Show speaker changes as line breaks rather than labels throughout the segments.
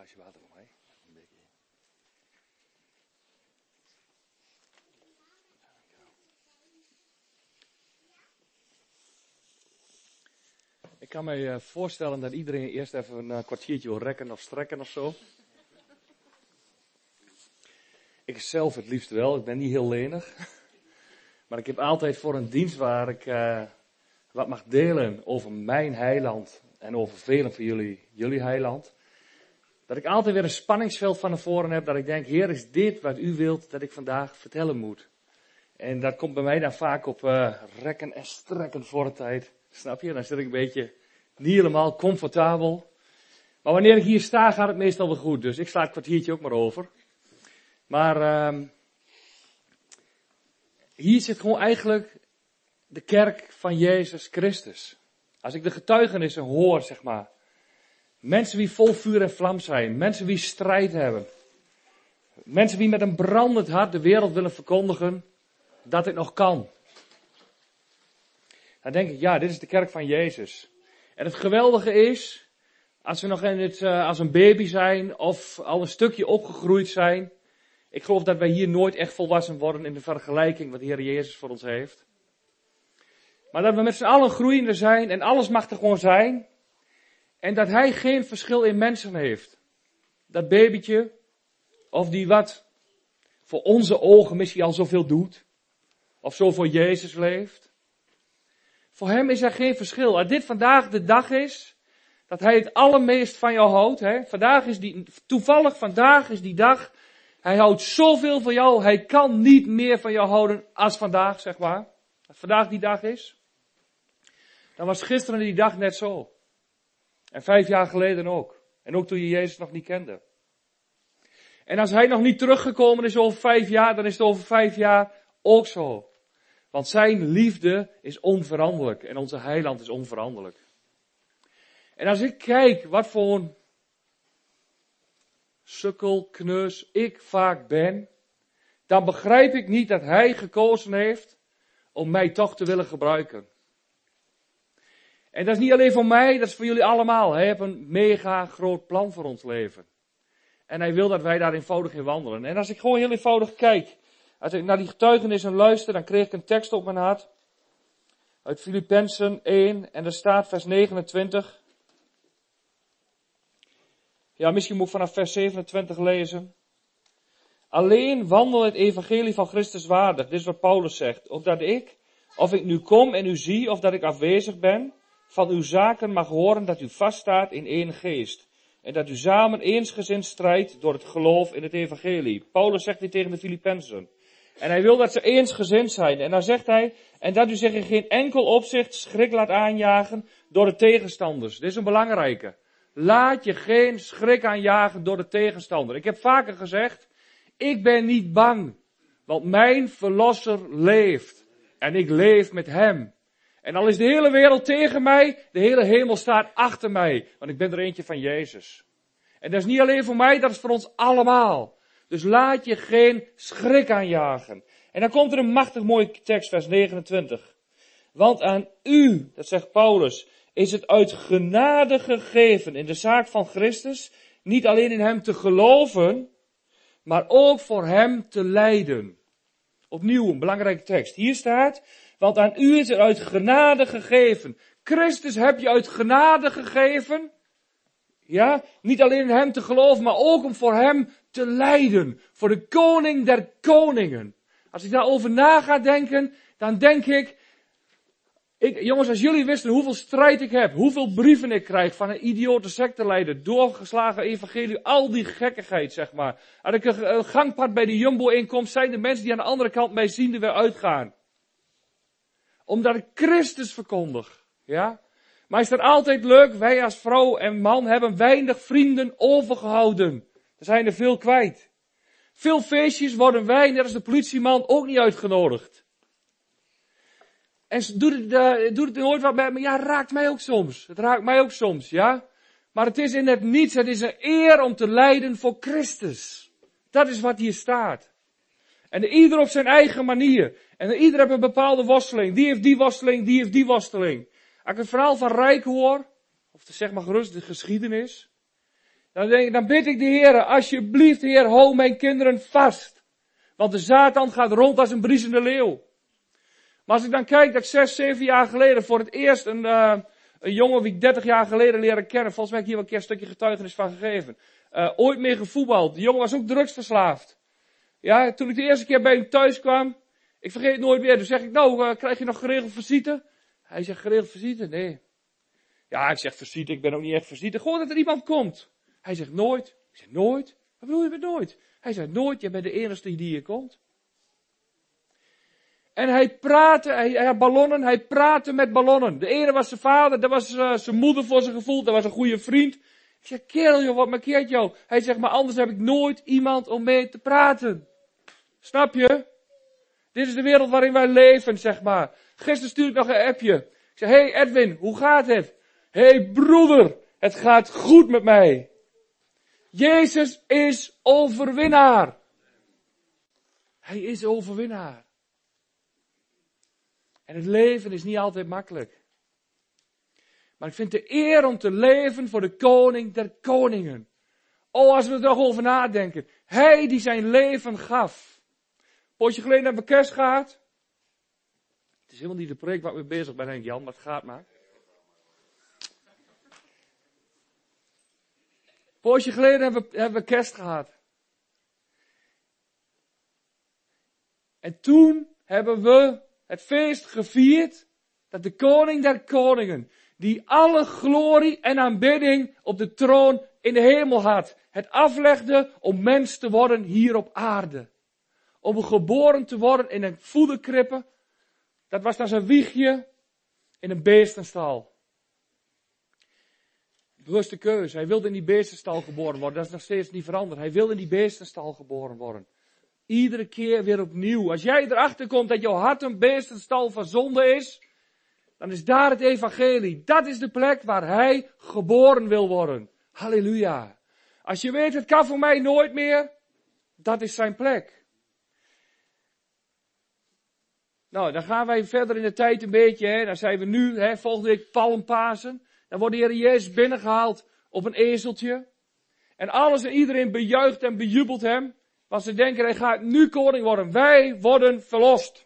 glaasje water voor mij. Een beetje. Ik kan me voorstellen dat iedereen eerst even een kwartiertje wil rekken of strekken of zo. Ik zelf het liefst wel, ik ben niet heel lenig. Maar ik heb altijd voor een dienst waar ik wat mag delen over mijn heiland en over velen van jullie heiland. Dat ik altijd weer een spanningsveld van tevoren heb, dat ik denk, Heer, is dit wat u wilt dat ik vandaag vertellen moet? En dat komt bij mij dan vaak op rekken en strekken voor de tijd. Snap je? Dan zit ik een beetje niet helemaal comfortabel. Maar wanneer ik hier sta, gaat het meestal wel goed. Dus ik sla het kwartiertje ook maar over. Maar hier zit gewoon eigenlijk de kerk van Jezus Christus. Als ik de getuigenissen hoor, zeg maar. Mensen die vol vuur en vlam zijn. Mensen die strijd hebben. Mensen die met een brandend hart de wereld willen verkondigen dat het nog kan. Dan denk ik, ja, dit is de kerk van Jezus. En het geweldige is, als we nog als een baby zijn of al een stukje opgegroeid zijn. Ik geloof dat wij hier nooit echt volwassen worden in de vergelijking wat de Heer Jezus voor ons heeft. Maar dat we met z'n allen groeiende zijn en alles mag er gewoon zijn. En dat Hij geen verschil in mensen heeft. Dat babytje, of die wat voor onze ogen misschien al zoveel doet. Of zo voor Jezus leeft. Voor Hem is er geen verschil. Als dit vandaag de dag is, dat Hij het allermeest van jou houdt. Hè? Vandaag is die dag. Hij houdt zoveel van jou, Hij kan niet meer van jou houden als vandaag, zeg maar. Als vandaag die dag is. Dan was gisteren die dag net zo. En 5 jaar geleden ook. En ook toen je Jezus nog niet kende. En als Hij nog niet teruggekomen is over 5 jaar, dan is het over 5 jaar ook zo. Want zijn liefde is onveranderlijk. En onze heiland is onveranderlijk. En als ik kijk wat voor een sukkelkneus ik vaak ben, dan begrijp ik niet dat Hij gekozen heeft om mij toch te willen gebruiken. En dat is niet alleen voor mij, dat is voor jullie allemaal. Hij heeft een mega groot plan voor ons leven. En Hij wil dat wij daar eenvoudig in wandelen. En als ik gewoon heel eenvoudig kijk, als ik naar die getuigenissen luister, dan kreeg ik een tekst op mijn hart. Uit Filippenzen 1, en daar staat vers 29. Ja, misschien moet ik vanaf vers 27 lezen. Alleen wandel het evangelie van Christus waardig. Dit is wat Paulus zegt. Opdat ik, of ik nu kom en u zie, of dat ik afwezig ben, van uw zaken mag horen dat u vaststaat in één geest. En dat u samen eensgezind strijdt door het geloof in het evangelie. Paulus zegt dit tegen de Filippenzen. En hij wil dat ze eensgezind zijn. En dan zegt hij, en dat u zich in geen enkel opzicht schrik laat aanjagen door de tegenstanders. Dit is een belangrijke. Laat je geen schrik aanjagen door de tegenstander. Ik heb vaker gezegd, ik ben niet bang, want mijn verlosser leeft. En ik leef met Hem. En al is de hele wereld tegen mij, de hele hemel staat achter mij. Want ik ben er eentje van Jezus. En dat is niet alleen voor mij, dat is voor ons allemaal. Dus laat je geen schrik aanjagen. En dan komt er een machtig mooi tekst, vers 29. Want aan u, dat zegt Paulus, is het uit genade gegeven in de zaak van Christus, niet alleen in Hem te geloven, maar ook voor Hem te lijden. Opnieuw een belangrijke tekst. Hier staat, want aan u is het uit genade gegeven. Christus heb je uit genade gegeven. Ja, niet alleen in Hem te geloven, maar ook om voor Hem te lijden. Voor de koning der koningen. Als ik daarover na ga denken, dan denk ik, jongens, als jullie wisten hoeveel strijd ik heb, hoeveel brieven ik krijg van een idiote secteleider, doorgeslagen evangelie, al die gekkigheid, zeg maar. Als ik een gangpad bij de Jumbo-inkomst, zijn de mensen die aan de andere kant mij zien er weer uitgaan. Omdat ik Christus verkondig, ja. Maar is dat altijd leuk? Wij als vrouw en man hebben weinig vrienden overgehouden. Er zijn er veel kwijt. Veel feestjes worden wij, net als de politieman, ook niet uitgenodigd. En doet het nooit wat bij me? Ja, raakt mij ook soms. Het raakt mij ook soms, ja. Maar het is in het niets. Het is een eer om te lijden voor Christus. Dat is wat hier staat. En ieder op zijn eigen manier. En ieder heeft een bepaalde worsteling. Die heeft die worsteling, die heeft die worsteling. Als ik het verhaal van Rijk hoor, of zeg maar gerust de geschiedenis. Dan bid ik de Heer, alsjeblieft Heer, hou mijn kinderen vast. Want de Satan gaat rond als een briesende leeuw. Maar als ik dan kijk dat ik 6, 7 jaar geleden voor het eerst een jongen die ik 30 jaar geleden leren kennen. Volgens mij heb ik hier wel een keer een stukje getuigenis van gegeven. Ooit meer gevoetbald. Die jongen was ook drugsverslaafd. Ja, toen ik de eerste keer bij hem thuis kwam. Ik vergeet het nooit meer. Toen zeg ik, nou, krijg je nog geregeld visite? Hij zegt, geregeld visite? Nee. Ja, ik zeg visite, ik ben ook niet echt visite. Gewoon dat er iemand komt. Hij zegt nooit. Ik zeg nooit? Wat bedoel je met nooit? Hij zegt nooit, jij bent de enige die hier komt. En hij praatte, hij had ballonnen, hij praatte met ballonnen. De ene was zijn vader, dat was zijn moeder voor zijn gevoel, dat was een goede vriend. Ik zeg, kerel joh, wat markeert jou? Hij zegt, maar anders heb ik nooit iemand om mee te praten. Snap je? Dit is de wereld waarin wij leven, zeg maar. Gisteren stuurde ik nog een appje. Ik zeg, hey Edwin, hoe gaat het? Hey broeder, het gaat goed met mij. Jezus is overwinnaar. Hij is overwinnaar. En het leven is niet altijd makkelijk. Maar ik vind de eer om te leven voor de koning der koningen. Oh, als we er toch over nadenken. Hij die zijn leven gaf. Een poosje geleden hebben we kerst gehad. Het is helemaal niet de preek waar ik mee bezig ben, denk ik, Jan, maar het gaat maar. Een poosje geleden hebben we kerst gehad. En toen hebben we het feest gevierd dat de koning der koningen, die alle glorie en aanbidding op de troon in de hemel had, het aflegde om mens te worden hier op aarde. Om geboren te worden in een voederkrippe, dat was dan zijn wiegje, in een beestenstal. Bewuste keuze, hij wilde in die beestenstal geboren worden, dat is nog steeds niet veranderd. Hij wilde in die beestenstal geboren worden. Iedere keer weer opnieuw. Als jij erachter komt dat jouw hart een beestenstal van zonde is, dan is daar het evangelie. Dat is de plek waar hij geboren wil worden. Halleluja. Als je weet, het kan voor mij nooit meer, dat is zijn plek. Nou, dan gaan wij verder in de tijd een beetje, hè. Dan zijn we nu, hè, volgende week Palmpasen. Dan wordt de Heer Jezus binnengehaald op een ezeltje. En alles en iedereen bejuicht en bejubelt hem. Want ze denken, hij gaat nu koning worden. Wij worden verlost.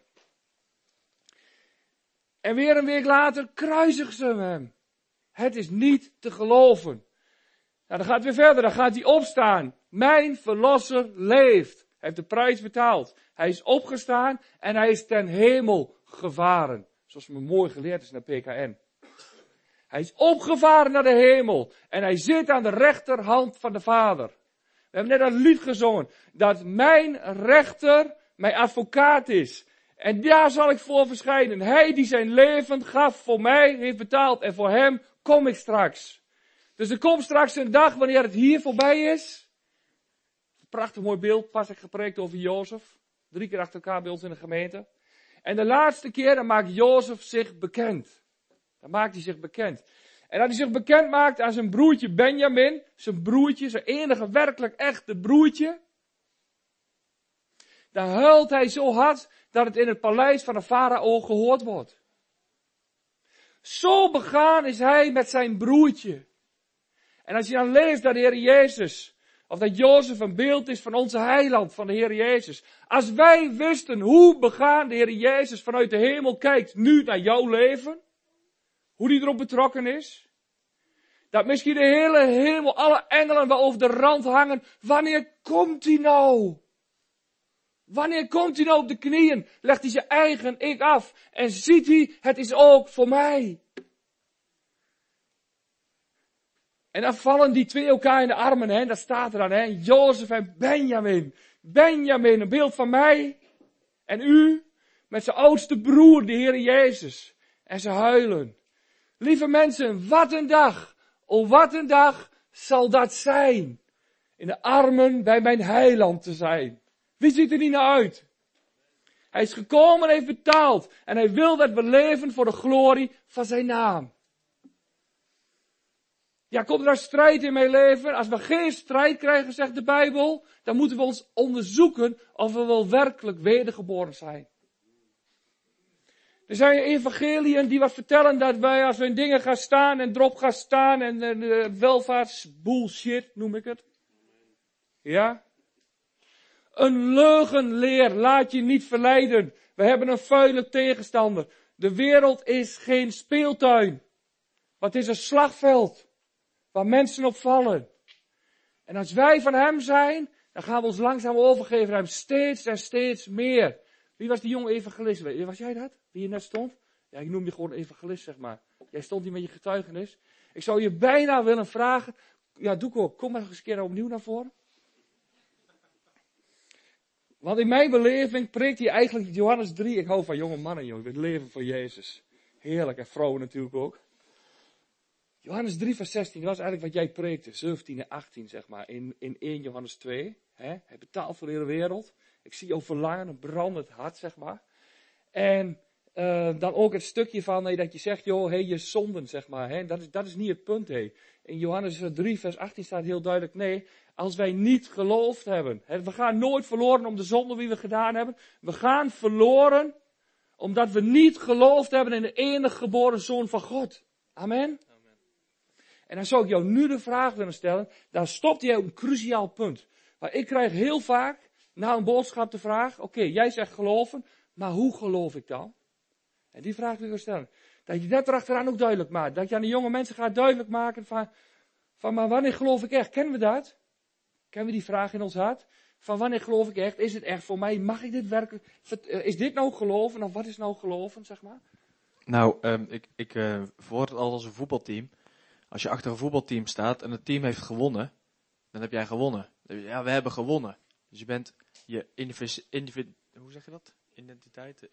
En weer een week later kruisigen ze hem. Het is niet te geloven. Nou, dan gaat het weer verder. Dan gaat hij opstaan. Mijn verlosser leeft. Hij heeft de prijs betaald. Hij is opgestaan en hij is ten hemel gevaren. Zoals me mooi geleerd is naar PKN. Hij is opgevaren naar de hemel. En hij zit aan de rechterhand van de Vader. We hebben net een lied gezongen. Dat mijn rechter mijn advocaat is. En daar zal ik voor verschijnen. Hij die zijn leven gaf voor mij, heeft betaald. En voor hem kom ik straks. Dus er komt straks een dag wanneer het hier voorbij is. Prachtig mooi beeld. Pas ik gepreekt over Jozef. 3 keer achter elkaar bij ons in de gemeente. En de laatste keer dan maakt Jozef zich bekend. Dan maakt hij zich bekend. En dat hij zich bekend maakt aan zijn broertje Benjamin. Zijn broertje, zijn enige werkelijk echte broertje. Dan huilt hij zo hard dat het in het paleis van de farao gehoord wordt. Zo begaan is hij met zijn broertje. En als je dan leest dat de Heer Jezus, of dat Jozef een beeld is van onze heiland, van de Heer Jezus. Als wij wisten hoe begaan de Heer Jezus vanuit de hemel kijkt nu naar jouw leven. Hoe die erop betrokken is. Dat misschien de hele hemel, alle engelen wel over de rand hangen. Wanneer komt hij nou? Wanneer komt hij nou op de knieën? Legt hij zijn eigen ik af. En ziet hij, het is ook voor mij. En dan vallen die twee elkaar in de armen. Hè? Dat staat er dan. Hè? Jozef en Benjamin. Benjamin, een beeld van mij. En u. Met zijn oudste broer, de Heer Jezus. En ze huilen. Lieve mensen, wat een dag. Oh, wat een dag zal dat zijn. In de armen bij mijn heiland te zijn. Wie ziet er niet naar uit? Hij is gekomen en heeft betaald. En hij wil dat we leven voor de glorie van zijn naam. Ja, komt er nou strijd in mijn leven? Als we geen strijd krijgen, zegt de Bijbel, dan moeten we ons onderzoeken of we wel werkelijk wedergeboren zijn. Er zijn evangeliën die wat vertellen dat wij als we in dingen gaan staan en erop gaan staan en welvaartsbullshit noem ik het. Ja? Een leugenleer, laat je niet verleiden. We hebben een vuile tegenstander. De wereld is geen speeltuin. Maar het is een slagveld. Waar mensen op vallen. En als wij van hem zijn, dan gaan we ons langzaam overgeven aan hem. Steeds en steeds meer. Wie was die jonge evangelist? Was jij dat? Wie hier net stond? Ja, ik noem je gewoon evangelist, zeg maar. Jij stond hier met je getuigenis. Ik zou je bijna willen vragen. Ja, doe ik ook. Kom maar eens een keer opnieuw naar voren. Want in mijn beleving preekt hij eigenlijk Johannes 3. Ik hou van jonge mannen, jongen. Het leven voor Jezus. Heerlijk. En vrouwen natuurlijk ook. Johannes 3 vers 16. Dat was eigenlijk wat jij preekte. 17 en 18 zeg maar. In 1 Johannes 2. Hij betaalt voor de hele wereld. Ik zie jou verlangen. Een brandend hart zeg maar. En dan ook het stukje van dat je zegt. Joh, je zonden zeg maar. Dat is niet het punt. In Johannes 3 vers 18 staat heel duidelijk. Nee. Als wij niet geloofd hebben. We gaan nooit verloren om de zonde die we gedaan hebben. We gaan verloren omdat we niet geloofd hebben in de enige geboren Zoon van God. Amen. En dan zou ik jou nu de vraag willen stellen. Daar stopt jij op een cruciaal punt. Maar ik krijg heel vaak na een boodschap de vraag. Oké, jij zegt geloven. Maar hoe geloof ik dan? En die vraag wil ik stellen. Dat je dat erachteraan ook duidelijk maakt. Dat je aan de jonge mensen gaat duidelijk maken van maar wanneer geloof ik echt? Kennen we dat? Kennen we die vraag in ons hart? Van wanneer geloof ik echt? Is het echt voor mij? Mag ik dit werkelijk? Is dit nou geloven? Of wat is nou geloven, zeg maar?
Nou, ik verwoord het al als een voetbalteam. Als je achter een voetbalteam staat en het team heeft gewonnen, dan heb jij gewonnen. Ja, we hebben gewonnen. Dus je bent hoe zeg je dat? Identiteit,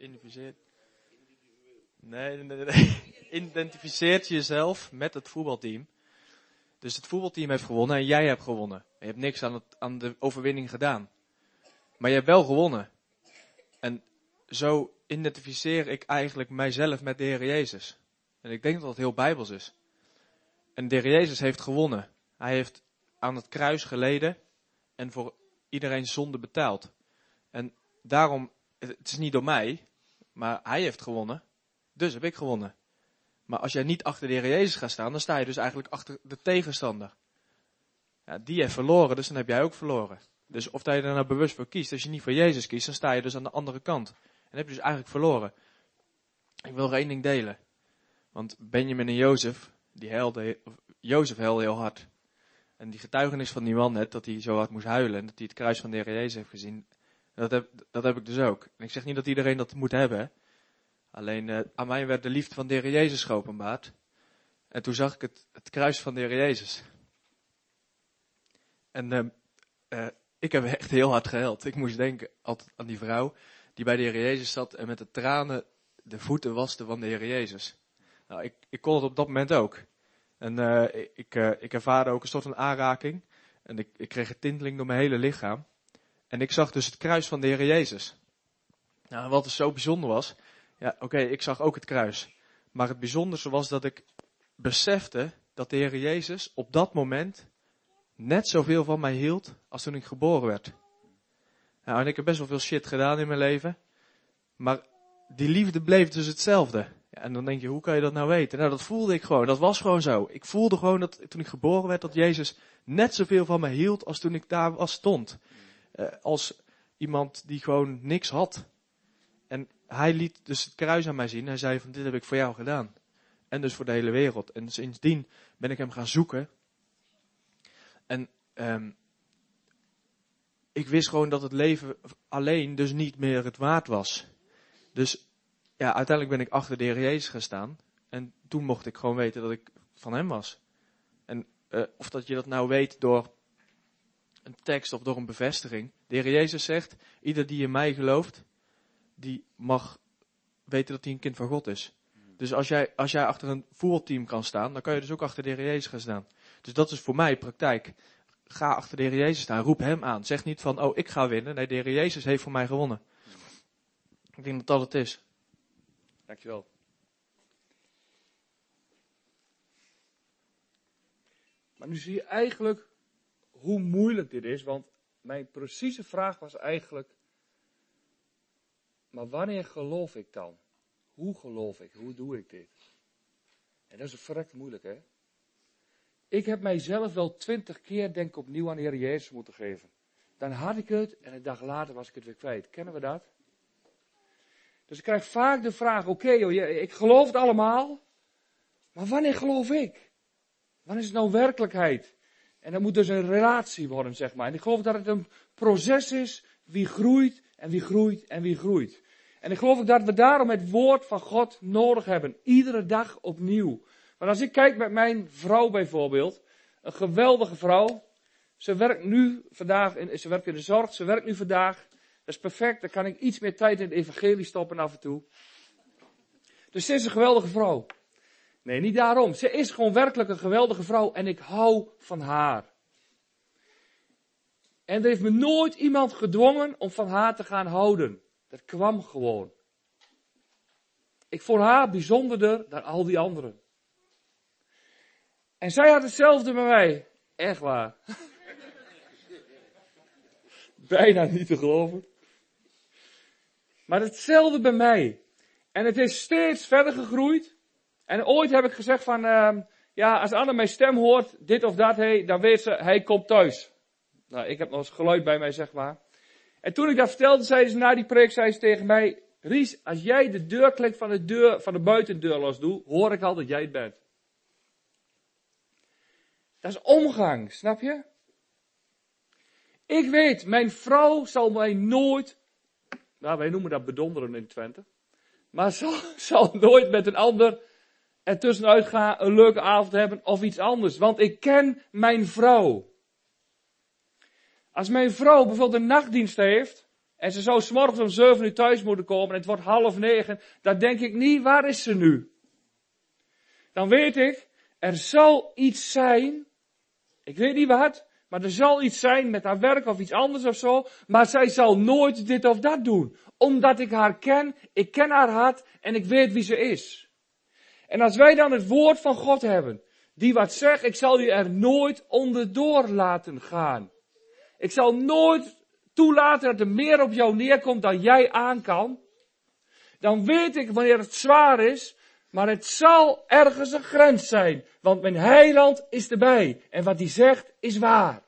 identificeert jezelf met het voetbalteam. Dus het voetbalteam heeft gewonnen en jij hebt gewonnen. Je hebt niks aan de overwinning gedaan. Maar je hebt wel gewonnen. En zo identificeer ik eigenlijk mijzelf met de Heer Jezus. En ik denk dat dat heel bijbels is. En de Heer Jezus heeft gewonnen. Hij heeft aan het kruis geleden en voor iedereen zonde betaald. En daarom, het is niet door mij, maar hij heeft gewonnen. Dus heb ik gewonnen. Maar als jij niet achter de Heer Jezus gaat staan, dan sta je dus eigenlijk achter de tegenstander. Ja, die heeft verloren, dus dan heb jij ook verloren. Dus of dat je er nou bewust voor kiest, als je niet voor Jezus kiest, dan sta je dus aan de andere kant. En dan heb je dus eigenlijk verloren. Ik wil er één ding delen. Want Benjamin en Jozef, Jozef huilde heel hard. En die getuigenis van die man net, dat hij zo hard moest huilen en dat hij het kruis van de Heer Jezus heeft gezien, dat heb ik dus ook. En ik zeg niet dat iedereen dat moet hebben, hè. Alleen aan mij werd de liefde van de Heer Jezus geopenbaard. En toen zag ik het kruis van de Heer Jezus. En ik heb echt heel hard gehuild. Ik moest denken altijd aan die vrouw die bij de Heer Jezus zat en met de tranen de voeten waste van de Heer Jezus. Nou, ik kon het op dat moment ook. En ik ervaarde ook een soort van aanraking. En ik kreeg een tinteling door mijn hele lichaam. En ik zag dus het kruis van de Heer Jezus. Nou, wat dus zo bijzonder was. Ja, oké, ik zag ook het kruis. Maar het bijzonderste was dat ik besefte dat de Heer Jezus op dat moment net zoveel van mij hield als toen ik geboren werd. Nou, en ik heb best wel veel shit gedaan in mijn leven. Maar die liefde bleef dus hetzelfde. Ja, en dan denk je, hoe kan je dat nou weten? Nou, dat voelde ik gewoon. Dat was gewoon zo. Ik voelde gewoon dat toen ik geboren werd, dat Jezus net zoveel van mij hield als toen ik daar stond. Als iemand die gewoon niks had. En hij liet dus het kruis aan mij zien. Hij zei van, dit heb ik voor jou gedaan. En dus voor de hele wereld. En sindsdien ben ik hem gaan zoeken. En ik wist gewoon dat het leven alleen dus niet meer het waard was. Dus ja, uiteindelijk ben ik achter de Heer Jezus gaan staan. En toen mocht ik gewoon weten dat ik van hem was. En of dat je dat nou weet door een tekst of door een bevestiging. De Heer Jezus zegt, ieder die in mij gelooft, die mag weten dat hij een kind van God is. Dus als jij achter een voetbalteam kan staan, dan kan je dus ook achter de Heer Jezus gaan staan. Dus dat is voor mij praktijk. Ga achter de Heer Jezus staan, roep hem aan. Zeg niet van, oh, ik ga winnen. Nee, de Heer Jezus heeft voor mij gewonnen. Ik denk dat dat het is.
Dankjewel. Maar nu zie je eigenlijk hoe moeilijk dit is, want mijn precieze vraag was eigenlijk, maar wanneer geloof ik dan? Hoe geloof ik? Hoe doe ik dit? En dat is verrekt moeilijk, hè? Ik heb mijzelf wel 20 keer, denk ik, opnieuw aan de Heer Jezus moeten geven. Dan had ik het en een dag later was ik het weer kwijt. Kennen we dat? Dus ik krijg vaak de vraag, oké, ik geloof het allemaal, maar wanneer geloof ik? Wanneer is het nou werkelijkheid? En dat moet dus een relatie worden, zeg maar. En ik geloof dat het een proces is, wie groeit en wie groeit en wie groeit. En ik geloof ook dat we daarom het woord van God nodig hebben. Iedere dag opnieuw. Want als ik kijk met mijn vrouw bijvoorbeeld, een geweldige vrouw. Ze werkt nu vandaag, ze werkt in de zorg, ze werkt nu vandaag. Dat is perfect, dan kan ik iets meer tijd in het evangelie stoppen af en toe. Dus ze is een geweldige vrouw. Nee, niet daarom. Ze is gewoon werkelijk een geweldige vrouw en ik hou van haar. En er heeft me nooit iemand gedwongen om van haar te gaan houden. Dat kwam gewoon. Ik vond haar bijzonderder dan al die anderen. En zij had hetzelfde bij mij. Echt waar. Bijna niet te geloven. Maar hetzelfde bij mij. En het is steeds verder gegroeid. En ooit heb ik gezegd van, als Anne mijn stem hoort, dit of dat, dan weet ze, hij komt thuis. Nou, ik heb nog eens geluid bij mij, zeg maar. En toen ik dat vertelde, zei ze na die preek, zei ze tegen mij, Ries, als jij de deurklink van de buitendeur los doet, hoor ik al dat jij het bent. Dat is omgang, snap je? Ik weet, mijn vrouw zal mij nooit, nou wij noemen dat bedonderen in Twente, maar zal nooit met een ander ertussenuit gaan, een leuke avond hebben of iets anders. Want ik ken mijn vrouw. Als mijn vrouw bijvoorbeeld een nachtdienst heeft, en ze zou 's morgens om 7 uur thuis moeten komen en het wordt 8:30, dan denk ik niet, waar is ze nu? Dan weet ik, er zal iets zijn, ik weet niet wat, maar er zal iets zijn met haar werk of iets anders of zo, maar zij zal nooit dit of dat doen. Omdat ik haar ken, ik ken haar hart en ik weet wie ze is. En als wij dan het woord van God hebben, die wat zegt, ik zal je er nooit onderdoor laten gaan. Ik zal nooit toelaten dat er meer op jou neerkomt dan jij aan kan. Dan weet ik wanneer het zwaar is, maar het zal ergens een grens zijn. Want mijn heiland is erbij. En wat hij zegt is waar.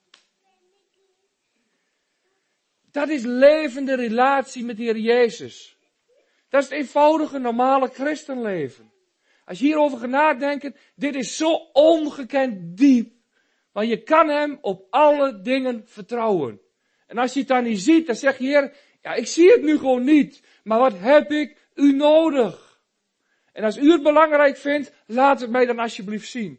Dat is levende relatie met de Heer Jezus. Dat is het eenvoudige, normale christenleven. Als je hierover gaat nadenken, dit is zo ongekend diep. Want je kan hem op alle dingen vertrouwen. En als je het dan niet ziet, dan zeg je, Heer, ja, ik zie het nu gewoon niet. Maar wat heb ik u nodig? En als u het belangrijk vindt, laat het mij dan alsjeblieft zien.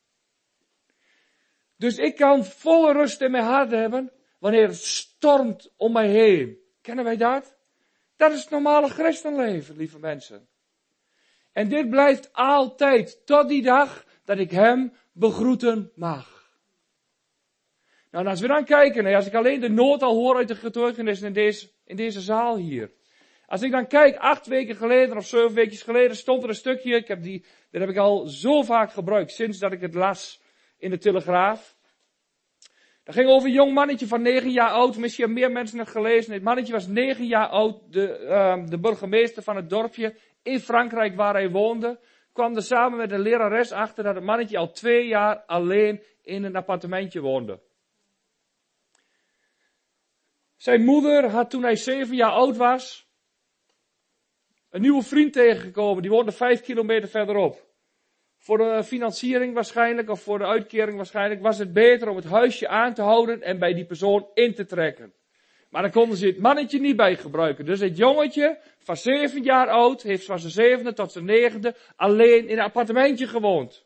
Dus ik kan volle rust in mijn hart hebben, wanneer het stormt om mij heen. Kennen wij dat? Dat is het normale christenleven, lieve mensen. En dit blijft altijd, tot die dag dat ik hem begroeten mag. Nou, en als we dan kijken, als ik alleen de nood al hoor uit de getuigenis in deze zaal hier. Als ik dan kijk, 8 weken geleden of 7 weken geleden stond er een stukje, dat heb ik al zo vaak gebruikt, sinds dat ik het las in de Telegraaf. Dat ging over een jong mannetje van 9 jaar oud, misschien hebben meer mensen het gelezen. Het mannetje was 9 jaar oud, de burgemeester van het dorpje in Frankrijk waar hij woonde, kwam er samen met een lerares achter dat het mannetje al 2 jaar alleen in een appartementje woonde. Zijn moeder had toen hij 7 jaar oud was, een nieuwe vriend tegengekomen, die woonde 5 kilometer verderop. Voor de financiering waarschijnlijk, of voor de uitkering waarschijnlijk, was het beter om het huisje aan te houden en bij die persoon in te trekken. Maar dan konden ze het mannetje niet bij gebruiken. Dus het jongetje van 7 jaar oud heeft van zijn 7e tot zijn 9e alleen in een appartementje gewoond.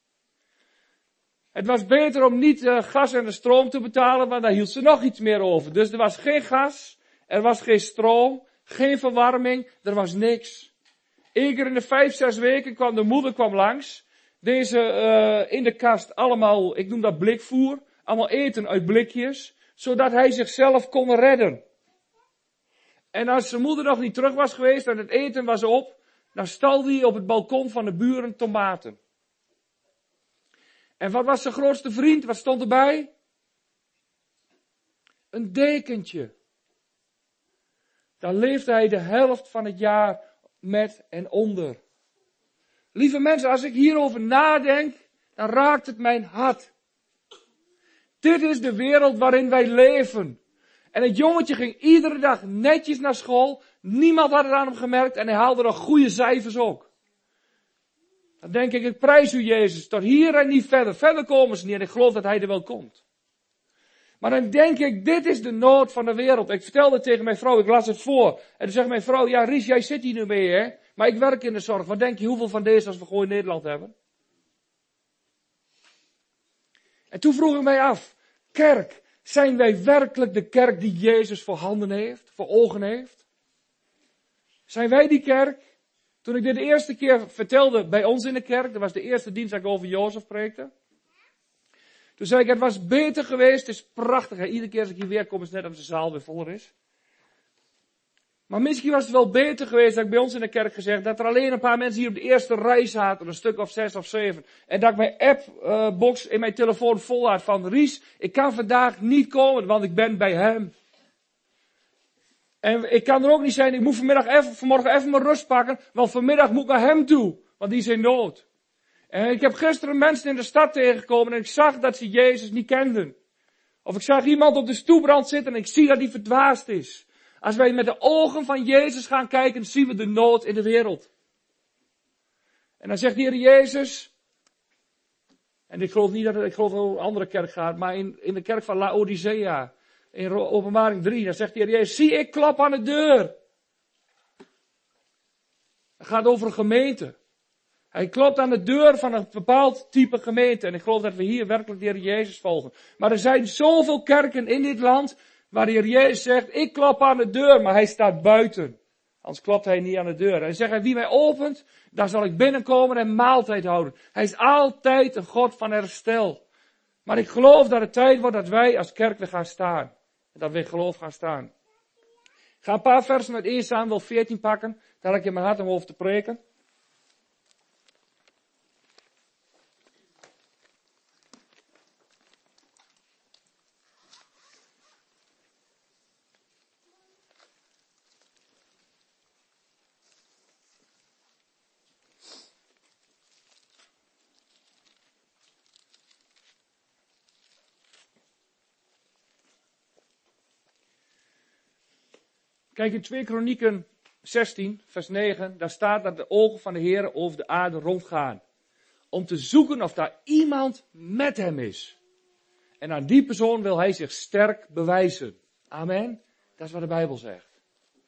Het was beter om niet gas en de stroom te betalen, want daar hield ze nog iets meer over. Dus er was geen gas, er was geen stroom, geen verwarming, er was niks. Eén keer in de 5-6 weken kwam de moeder langs. Deze in de kast allemaal, ik noem dat blikvoer, allemaal eten uit blikjes, zodat hij zichzelf kon redden. En als zijn moeder nog niet terug was geweest en het eten was op, dan stalde hij op het balkon van de buren tomaten. En wat was zijn grootste vriend? Wat stond erbij? Een dekentje. Dan leefde hij de helft van het jaar met en onder. Lieve mensen, als ik hierover nadenk, dan raakt het mijn hart. Dit is de wereld waarin wij leven. En het jongetje ging iedere dag netjes naar school. Niemand had het aan hem gemerkt en hij haalde nog goede cijfers ook. Dan denk ik prijs u Jezus, tot hier en niet verder. Verder komen ze niet en ik geloof dat hij er wel komt. Maar dan denk ik, dit is de nood van de wereld. Ik vertelde tegen mijn vrouw, ik las het voor. En toen zegt mijn vrouw, ja Ries, jij zit hier nu mee hè. Maar ik werk in de zorg. Wat denk je hoeveel van deze als we gewoon in Nederland hebben? En toen vroeg ik mij af, kerk, zijn wij werkelijk de kerk die Jezus voor handen heeft, voor ogen heeft? Zijn wij die kerk? Toen ik dit de eerste keer vertelde bij ons in de kerk, dat was de eerste dienst dat ik over Jozef preekte. Toen zei ik, het was beter geweest, het is prachtig. Hè? Iedere keer als ik hier weer kom is het net als de zaal weer voller is. Maar misschien was het wel beter geweest, dat ik bij ons in de kerk gezegd, dat er alleen een paar mensen hier op de eerste rij zaten, een stuk of 6 of 7. En dat ik mijn appbox in mijn telefoon vol had van, Ries, ik kan vandaag niet komen, want ik ben bij hem. En ik kan er ook niet zijn, ik moet vanmorgen even mijn rust pakken, want vanmiddag moet ik naar hem toe, want die is in nood. En ik heb gisteren mensen in de stad tegengekomen en ik zag dat ze Jezus niet kenden. Of ik zag iemand op de stoeprand zitten en ik zie dat hij verdwaasd is. Als wij met de ogen van Jezus gaan kijken, zien we de nood in de wereld. En dan zegt de Heer Jezus, en ik geloof niet dat ik geloof dat het over een andere kerk gaat, maar in de kerk van Laodicea, in Openbaring 3, dan zegt de Heer Jezus, zie ik klop aan de deur. Het gaat over een gemeente. Hij klopt aan de deur van een bepaald type gemeente. En ik geloof dat we hier werkelijk de Heer Jezus volgen. Maar er zijn zoveel kerken in dit land waar de Heer Jezus zegt, ik klop aan de deur, maar hij staat buiten. Anders klopt hij niet aan de deur. En hij zegt, wie mij opent, daar zal ik binnenkomen en maaltijd houden. Hij is altijd een God van herstel. Maar ik geloof dat het tijd wordt dat wij als kerk weer gaan staan. Dat we in geloof gaan staan. Ik ga een paar versen uit 1 Samuel 14 pakken. Daar heb ik in mijn hart om over te preken. Kijk, in 2 Kronieken 16, vers 9, daar staat dat de ogen van de Heer over de aarde rondgaan. Om te zoeken of daar iemand met hem is. En aan die persoon wil hij zich sterk bewijzen. Amen. Dat is wat de Bijbel zegt.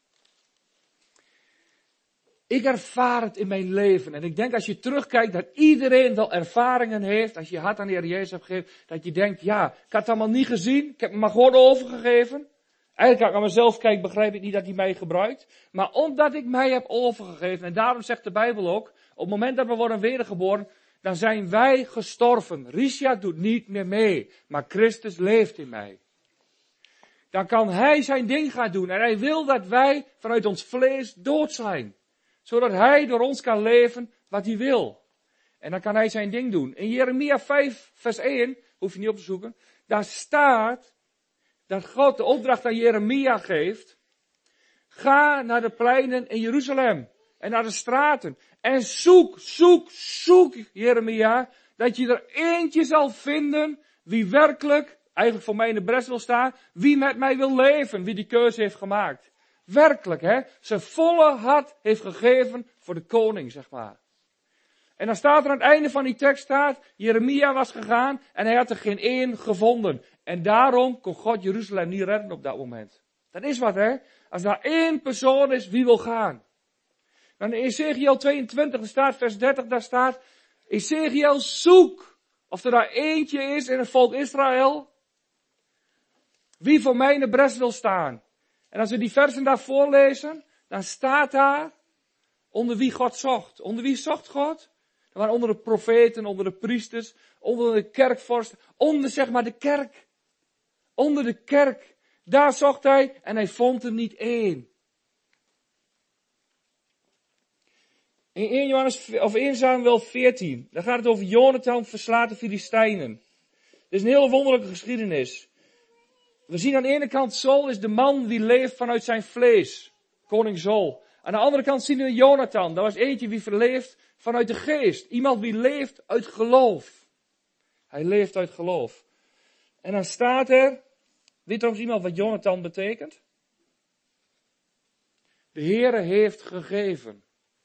Ik ervaar het in mijn leven. En ik denk als je terugkijkt dat iedereen wel ervaringen heeft. Als je je hart aan de Heer Jezus hebt gegeven. Dat je denkt, ja, ik had het allemaal niet gezien. Ik heb me maar gewoon overgegeven. Eigenlijk als ik naar mezelf kijk, begrijp ik niet dat hij mij gebruikt. Maar omdat ik mij heb overgegeven, en daarom zegt de Bijbel ook, op het moment dat we worden wedergeboren, dan zijn wij gestorven. Risha doet niet meer mee, maar Christus leeft in mij. Dan kan hij zijn ding gaan doen. En hij wil dat wij vanuit ons vlees dood zijn. Zodat hij door ons kan leven wat hij wil. En dan kan hij zijn ding doen. In Jeremia 5, vers 1, hoef je niet op te zoeken, daar staat dat God de opdracht aan Jeremia geeft. Ga naar de pleinen in Jeruzalem. En naar de straten. En zoek, Jeremia. Dat je er eentje zal vinden. Wie werkelijk, eigenlijk voor mij in de bres wil staan. Wie met mij wil leven. Wie die keuze heeft gemaakt. Werkelijk, hè. Zijn volle hart heeft gegeven voor de koning, zeg maar. En dan staat er aan het einde van die tekst Jeremia was gegaan en hij had er geen één gevonden. En daarom kon God Jeruzalem niet redden op dat moment. Dat is wat, hè. Als daar één persoon is, wie wil gaan. Dan in Ezekiel 22, daar staat vers 30, daar staat, Ezekiel zoek of er daar eentje is in het volk Israël, wie voor mij in de bres wil staan. En als we die versen daar voorlezen, dan staat daar onder wie God zocht. Onder wie zocht God? Dat waren onder de profeten, onder de priesters, onder de kerkvorsten, onder zeg maar de kerk. Onder de kerk. Daar zocht hij en hij vond er niet één. In 1 Samuel 14, daar gaat het over Jonathan verslaat de Filistijnen. Dit is een heel wonderlijke geschiedenis. We zien aan de ene kant, Saul is de man die leeft vanuit zijn vlees. Koning Saul. Aan de andere kant zien we Jonathan. Dat was eentje wie verleeft vanuit de geest. Iemand die leeft uit geloof. Hij leeft uit geloof. En dan staat er, weet trouwens iemand wat Jonathan betekent? De Heere heeft gegeven.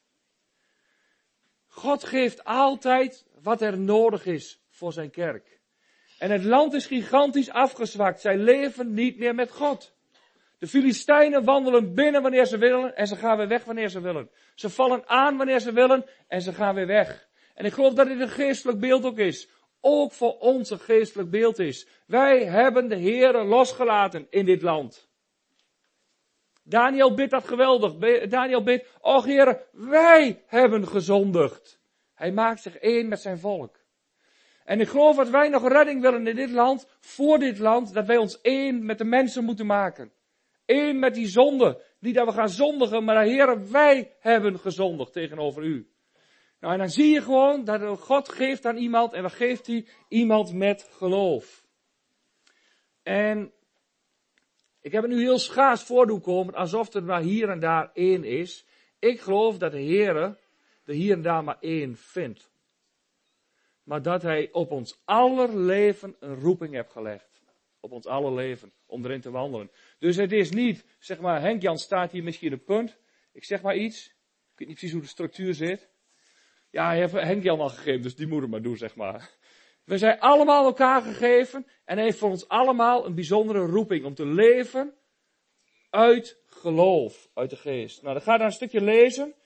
God geeft altijd wat er nodig is voor zijn kerk. En het land is gigantisch afgezwakt. Zij leven niet meer met God. De Filistijnen wandelen binnen wanneer ze willen en ze gaan weer weg wanneer ze willen. Ze vallen aan wanneer ze willen en ze gaan weer weg. En ik geloof dat dit een geestelijk beeld ook is. Ook voor ons een geestelijk beeld is. Wij hebben de Heere losgelaten in dit land. Daniel bidt dat geweldig. Daniel bidt, och Heere, wij hebben gezondigd. Hij maakt zich één met zijn volk. En ik geloof dat wij nog redding willen in dit land, voor dit land, dat wij ons één met de mensen moeten maken. Eén met die zonde. Niet dat we gaan zondigen, maar Heere, wij hebben gezondigd tegenover u. Nou, en dan zie je gewoon dat God geeft aan iemand, en wat geeft hij? Iemand met geloof. En ik heb het nu heel schaars voor doen komen, alsof er maar hier en daar één is. Ik geloof dat de Heere er hier en daar maar één vindt. Maar dat hij op ons aller leven een roeping heeft gelegd. Op ons aller leven, om erin te wandelen. Dus het is niet, zeg maar, Henk-Jan staat hier misschien een punt. Ik zeg maar iets. Ik weet niet precies hoe de structuur zit. Ja, hij heeft Henk-Jan al gegeven, dus die moet het maar doen, zeg maar. We zijn allemaal elkaar gegeven en hij heeft voor ons allemaal een bijzondere roeping om te leven uit geloof, uit de geest. Nou, dan ga ik daar een stukje lezen.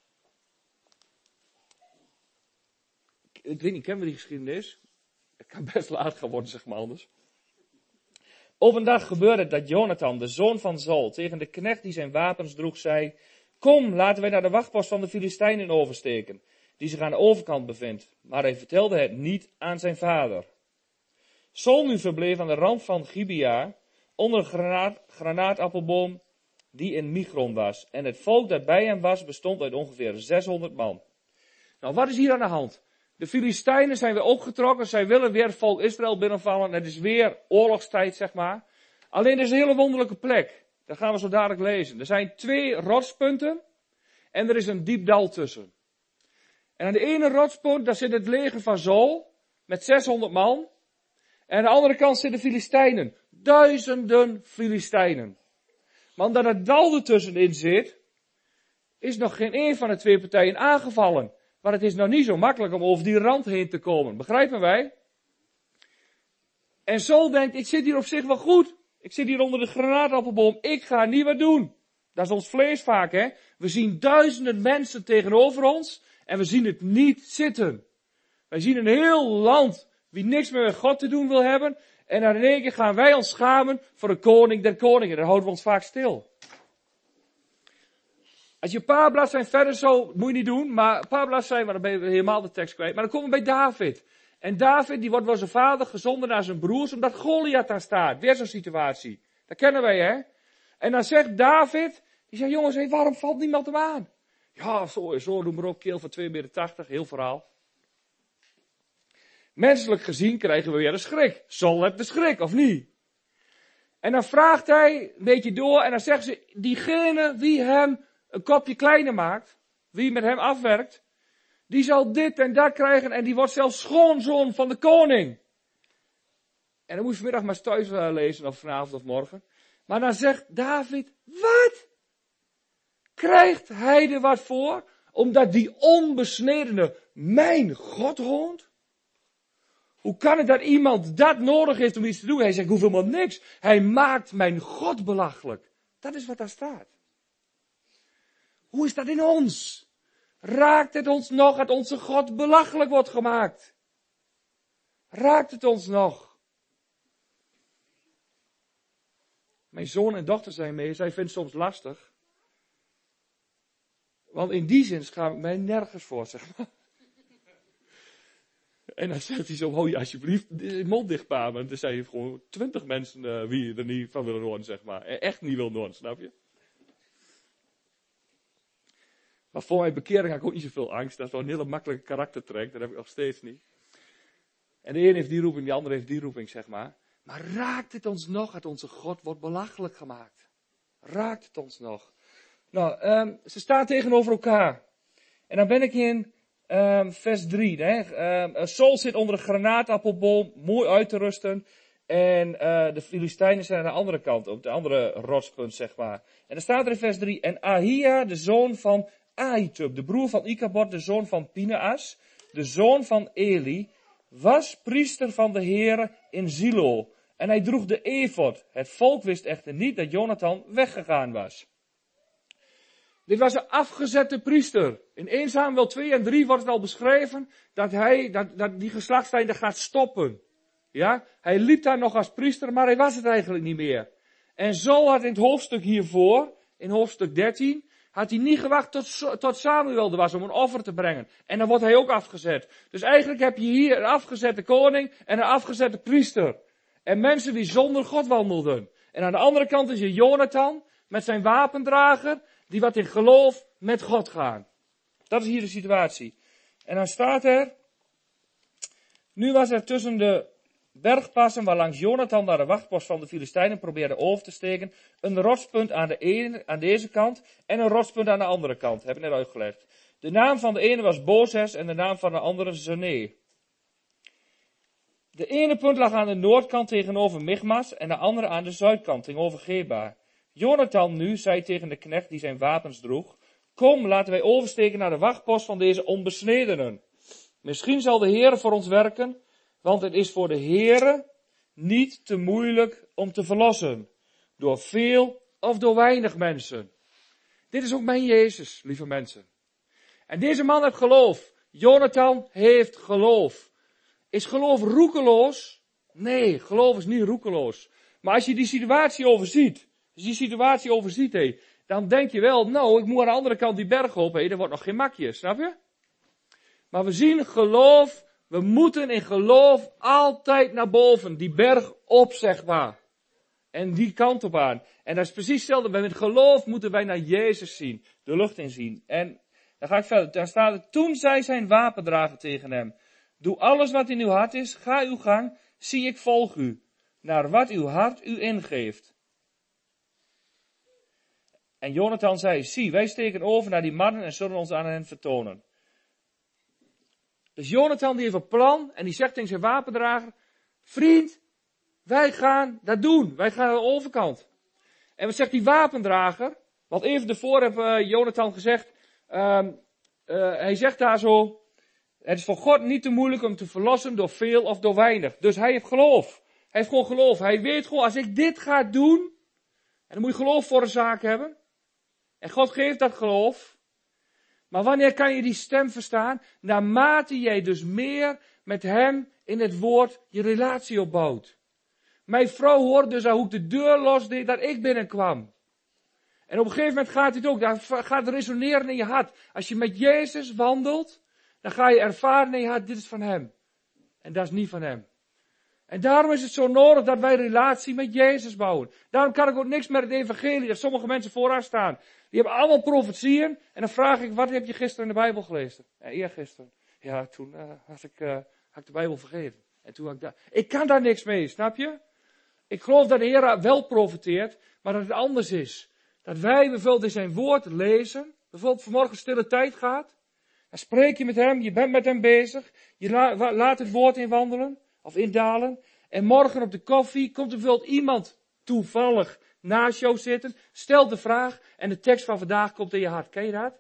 Ik weet niet, kennen we die geschiedenis? Het kan best laat gaan worden, zeg maar anders. Op een dag gebeurde het dat Jonathan, de zoon van Saul, tegen de knecht die zijn wapens droeg, zei: Kom, laten wij naar de wachtpost van de Filistijnen oversteken, die zich aan de overkant bevindt. Maar hij vertelde het niet aan zijn vader. Saul nu verbleef aan de rand van Gibea, onder een granaatappelboom die in Migron was. En het volk dat bij hem was, bestond uit ongeveer 600 man. Nou, wat is hier aan de hand? De Filistijnen zijn weer opgetrokken, zij willen weer het volk Israël binnenvallen. Het is weer oorlogstijd, zeg maar. Alleen het is een hele wonderlijke plek. Dat gaan we zo dadelijk lezen. Er zijn 2 rotspunten en er is een diep dal tussen. En aan de ene rotspunt, daar zit het leger van Saul met 600 man. En aan de andere kant zitten de Filistijnen. Duizenden Filistijnen. Maar omdat het dal ertussenin zit, is nog geen een van de 2 partijen aangevallen. Maar het is nog niet zo makkelijk om over die rand heen te komen. Begrijpen wij? En Saul denkt, ik zit hier op zich wel goed. Ik zit hier onder de granaatappelboom. Ik ga niet wat doen. Dat is ons vlees vaak, hè. We zien duizenden mensen tegenover ons. En we zien het niet zitten. Wij zien een heel land wie niks meer met God te doen wil hebben. En dan in één keer gaan wij ons schamen voor de koning der koningen. Daar houden we ons vaak stil. Als je een paar bladzijden verder zo, moet je niet doen, maar een paar bladzijden, maar dan ben je helemaal de tekst kwijt. Maar dan komen we bij David. En David, die wordt door zijn vader gezonden naar zijn broers, omdat Goliath daar staat. Weer zo'n situatie. Dat kennen wij, hè. En dan zegt David, die zegt, jongens, hey, waarom valt niemand hem aan? Ja, zo, noem maar op, keel van 2,80 meter, heel verhaal. Menselijk gezien krijgen we weer een schrik. Saul heeft de schrik, of niet? En dan vraagt hij een beetje door en dan zeggen ze, diegene wie hem een kopje kleiner maakt, wie met hem afwerkt, die zal dit en dat krijgen en die wordt zelfs schoonzoon van de koning. En dan moet je vanmiddag maar eens thuis lezen of vanavond of morgen. Maar dan zegt David, wat? Krijgt hij er wat voor? Omdat die onbesnedene mijn God hoont? Hoe kan het dat iemand dat nodig heeft om iets te doen? Hij zegt, ik hoef helemaal niks. Hij maakt mijn God belachelijk. Dat is wat daar staat. Hoe is dat in ons? Raakt het ons nog dat onze God belachelijk wordt gemaakt? Raakt het ons nog? Mijn zoon en dochter zijn mee, zij vindt het soms lastig. Want in die zin schaam ik mij nergens voor, zeg maar. En dan zegt hij zo, hou je alsjeblieft de mond dicht, pa. Want er zijn gewoon 20 mensen wie er niet van willen horen, zeg maar. En echt niet willen horen, snap je? Maar voor mijn bekering had ik ook niet zoveel angst. Dat is wel een hele makkelijke karaktertrek. Dat heb ik nog steeds niet. En de een heeft die roeping, de ander heeft die roeping, zeg maar. Maar raakt het ons nog dat onze God wordt belachelijk gemaakt? Raakt het ons nog? Nou, ze staan tegenover elkaar. En dan ben ik in vers 3. Saul zit onder een granaatappelboom, mooi uit te rusten. En de Filistijnen zijn aan de andere kant, op de andere rotspunt, zeg maar. En dan staat er in vers 3. En Ahia, de zoon van Ahitub, de broer van Ikabod, de zoon van Pineas, de zoon van Eli, was priester van de Heere in Silo. En hij droeg de efod. Het volk wist echter niet dat Jonathan weggegaan was. Dit was een afgezette priester. In 1 Samuel 2 en 3 wordt het al beschreven dat die geslachtslijn er gaat stoppen. Ja, hij liep daar nog als priester, maar hij was het eigenlijk niet meer. En zo had in het hoofdstuk hiervoor, in hoofdstuk 13, had hij niet gewacht tot Samuel er was om een offer te brengen. En dan wordt hij ook afgezet. Dus eigenlijk heb je hier een afgezette koning en een afgezette priester. En mensen die zonder God wandelden. En aan de andere kant is je Jonathan met zijn wapendrager, die wat in geloof met God gaan. Dat is hier de situatie. En dan staat er, nu was er tussen de bergpassen waarlangs Jonathan naar de wachtpost van de Filistijnen probeerde over te steken, een rotspunt aan deze kant en een rotspunt aan de andere kant. Heb ik net uitgelegd. De naam van de ene was Bozes en de naam van de andere Zene. De ene punt lag aan de noordkant tegenover Michmas en de andere aan de zuidkant tegenover Geba. Jonathan nu zei tegen de knecht die zijn wapens droeg, kom, laten wij oversteken naar de wachtpost van deze onbesnedenen. Misschien zal de Heere voor ons werken, want het is voor de Heere niet te moeilijk om te verlossen. Door veel of door weinig mensen. Dit is ook mijn Jezus, lieve mensen. En deze man heeft geloof. Jonathan heeft geloof. Is geloof roekeloos? Nee, geloof is niet roekeloos. Maar als je die situatie overziet, dan denk je wel, nou, ik moet aan de andere kant die berg op, er wordt nog geen makje, snap je? Maar we zien geloof, we moeten in geloof altijd naar boven, die berg op, zeg maar. En die kant op aan. En dat is precies hetzelfde, met geloof moeten wij naar Jezus zien, de lucht in zien. En dan ga ik verder, daar staat het, toen zei zijn wapendrager tegen hem, doe alles wat in uw hart is, ga uw gang, zie ik volg u, naar wat uw hart u ingeeft. En Jonathan zei, zie, wij steken over naar die mannen en zullen ons aan hen vertonen. Dus Jonathan die heeft een plan en die zegt tegen zijn wapendrager, vriend, wij gaan dat doen, wij gaan aan de overkant. En wat zegt die wapendrager? Want even ervoor heeft Jonathan gezegd, hij zegt daar zo, het is voor God niet te moeilijk om te verlossen door veel of door weinig. Dus hij heeft geloof. Hij heeft gewoon geloof. Hij weet gewoon, als ik dit ga doen, en dan moet je geloof voor een zaak hebben. En God geeft dat geloof. Maar wanneer kan je die stem verstaan? Naarmate jij dus meer met hem in het woord je relatie opbouwt. Mijn vrouw hoorde dus al hoe ik de deur losdeed dat ik binnenkwam. En op een gegeven moment gaat dit ook, dan gaat het resoneren in je hart. Als je met Jezus wandelt, dan ga je ervaren in je hart, dit is van hem. En dat is niet van hem. En daarom is het zo nodig dat wij relatie met Jezus bouwen. Daarom kan ik ook niks met het evangelie, dat sommige mensen vooraan staan. Die hebben allemaal profetieën. En dan vraag ik, wat heb je gisteren in de Bijbel gelezen? Eergisteren. Ja, toen had ik de Bijbel vergeven. En toen had ik daar. Ik kan daar niks mee, snap je? Ik geloof dat de Heer wel profeteert, maar dat het anders is. Dat wij bijvoorbeeld in zijn woord lezen, bijvoorbeeld vanmorgen stille tijd gaat. Dan spreek je met hem, je bent met hem bezig. Je laat het woord inwandelen, of indalen. En morgen op de koffie komt er bijvoorbeeld iemand toevallig naast jou zitten. Stelt de vraag en de tekst van vandaag komt in je hart. Ken je dat?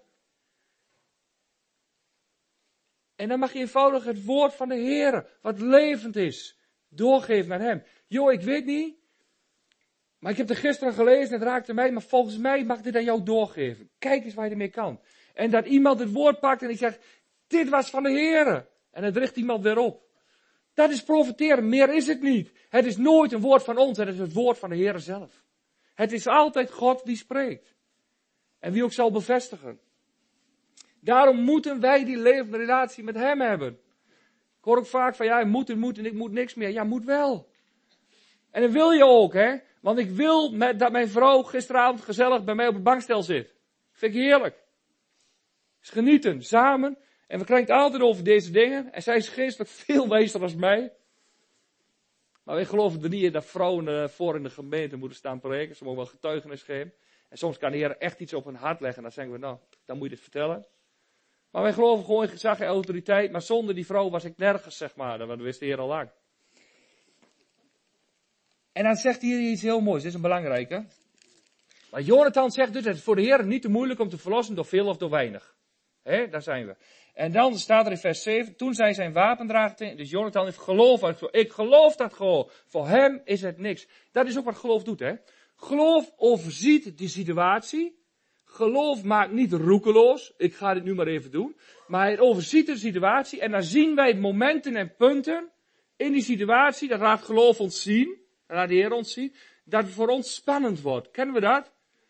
En dan mag je eenvoudig het woord van de Heer, wat levend is, doorgeven aan hem. Joh, ik weet niet, maar ik heb het gisteren gelezen en het raakte mij, maar volgens mij mag ik dit aan jou doorgeven. Kijk eens waar je ermee kan. En dat iemand het woord pakt en die zegt, dit was van de Heer. En het richt iemand weer op. Dat is profeteren, meer is het niet. Het is nooit een woord van ons, het is het woord van de Heer zelf. Het is altijd God die spreekt. En wie ook zal bevestigen. Daarom moeten wij die levende relatie met hem hebben. Ik hoor ook vaak van, ja, moet en ik moet niks meer. Ja, moet wel. En dat wil je ook, hè. Want ik wil dat mijn vrouw gisteravond gezellig bij mij op het bankstel zit. Vind ik heerlijk. Dus genieten, samen. En we krijgen het altijd over deze dingen. En zij is geestelijk veel wijzer dan mij. Maar wij geloven er niet in dat vrouwen voor in de gemeente moeten staan preken. Ze mogen wel getuigenis geven. En soms kan de Heer echt iets op hun hart leggen. En dan zeggen we, nou, dan moet je dit vertellen. Maar wij geloven gewoon in gezag en autoriteit. Maar zonder die vrouw was ik nergens, zeg maar. Dat wist de Heer al lang. En dan zegt hij hier iets heel moois. Dit is een belangrijke. Maar Jonathan zegt dus, het is voor de Heer niet te moeilijk om te verlossen door veel of door weinig. Daar zijn we. En dan staat er in vers 7, toen zei zijn wapendrager, dus Jonathan heeft geloof. Ik geloof dat gewoon. Voor hem is het niks. Dat is ook wat geloof doet, hè. Geloof overziet die situatie. Geloof maakt niet roekeloos. Ik ga dit nu maar even doen. Maar het overziet de situatie. En dan zien wij momenten en punten in die situatie. Dat laat geloof ons zien. Dat laat de Heer ons zien. Dat het voor ons spannend wordt. Kennen we dat?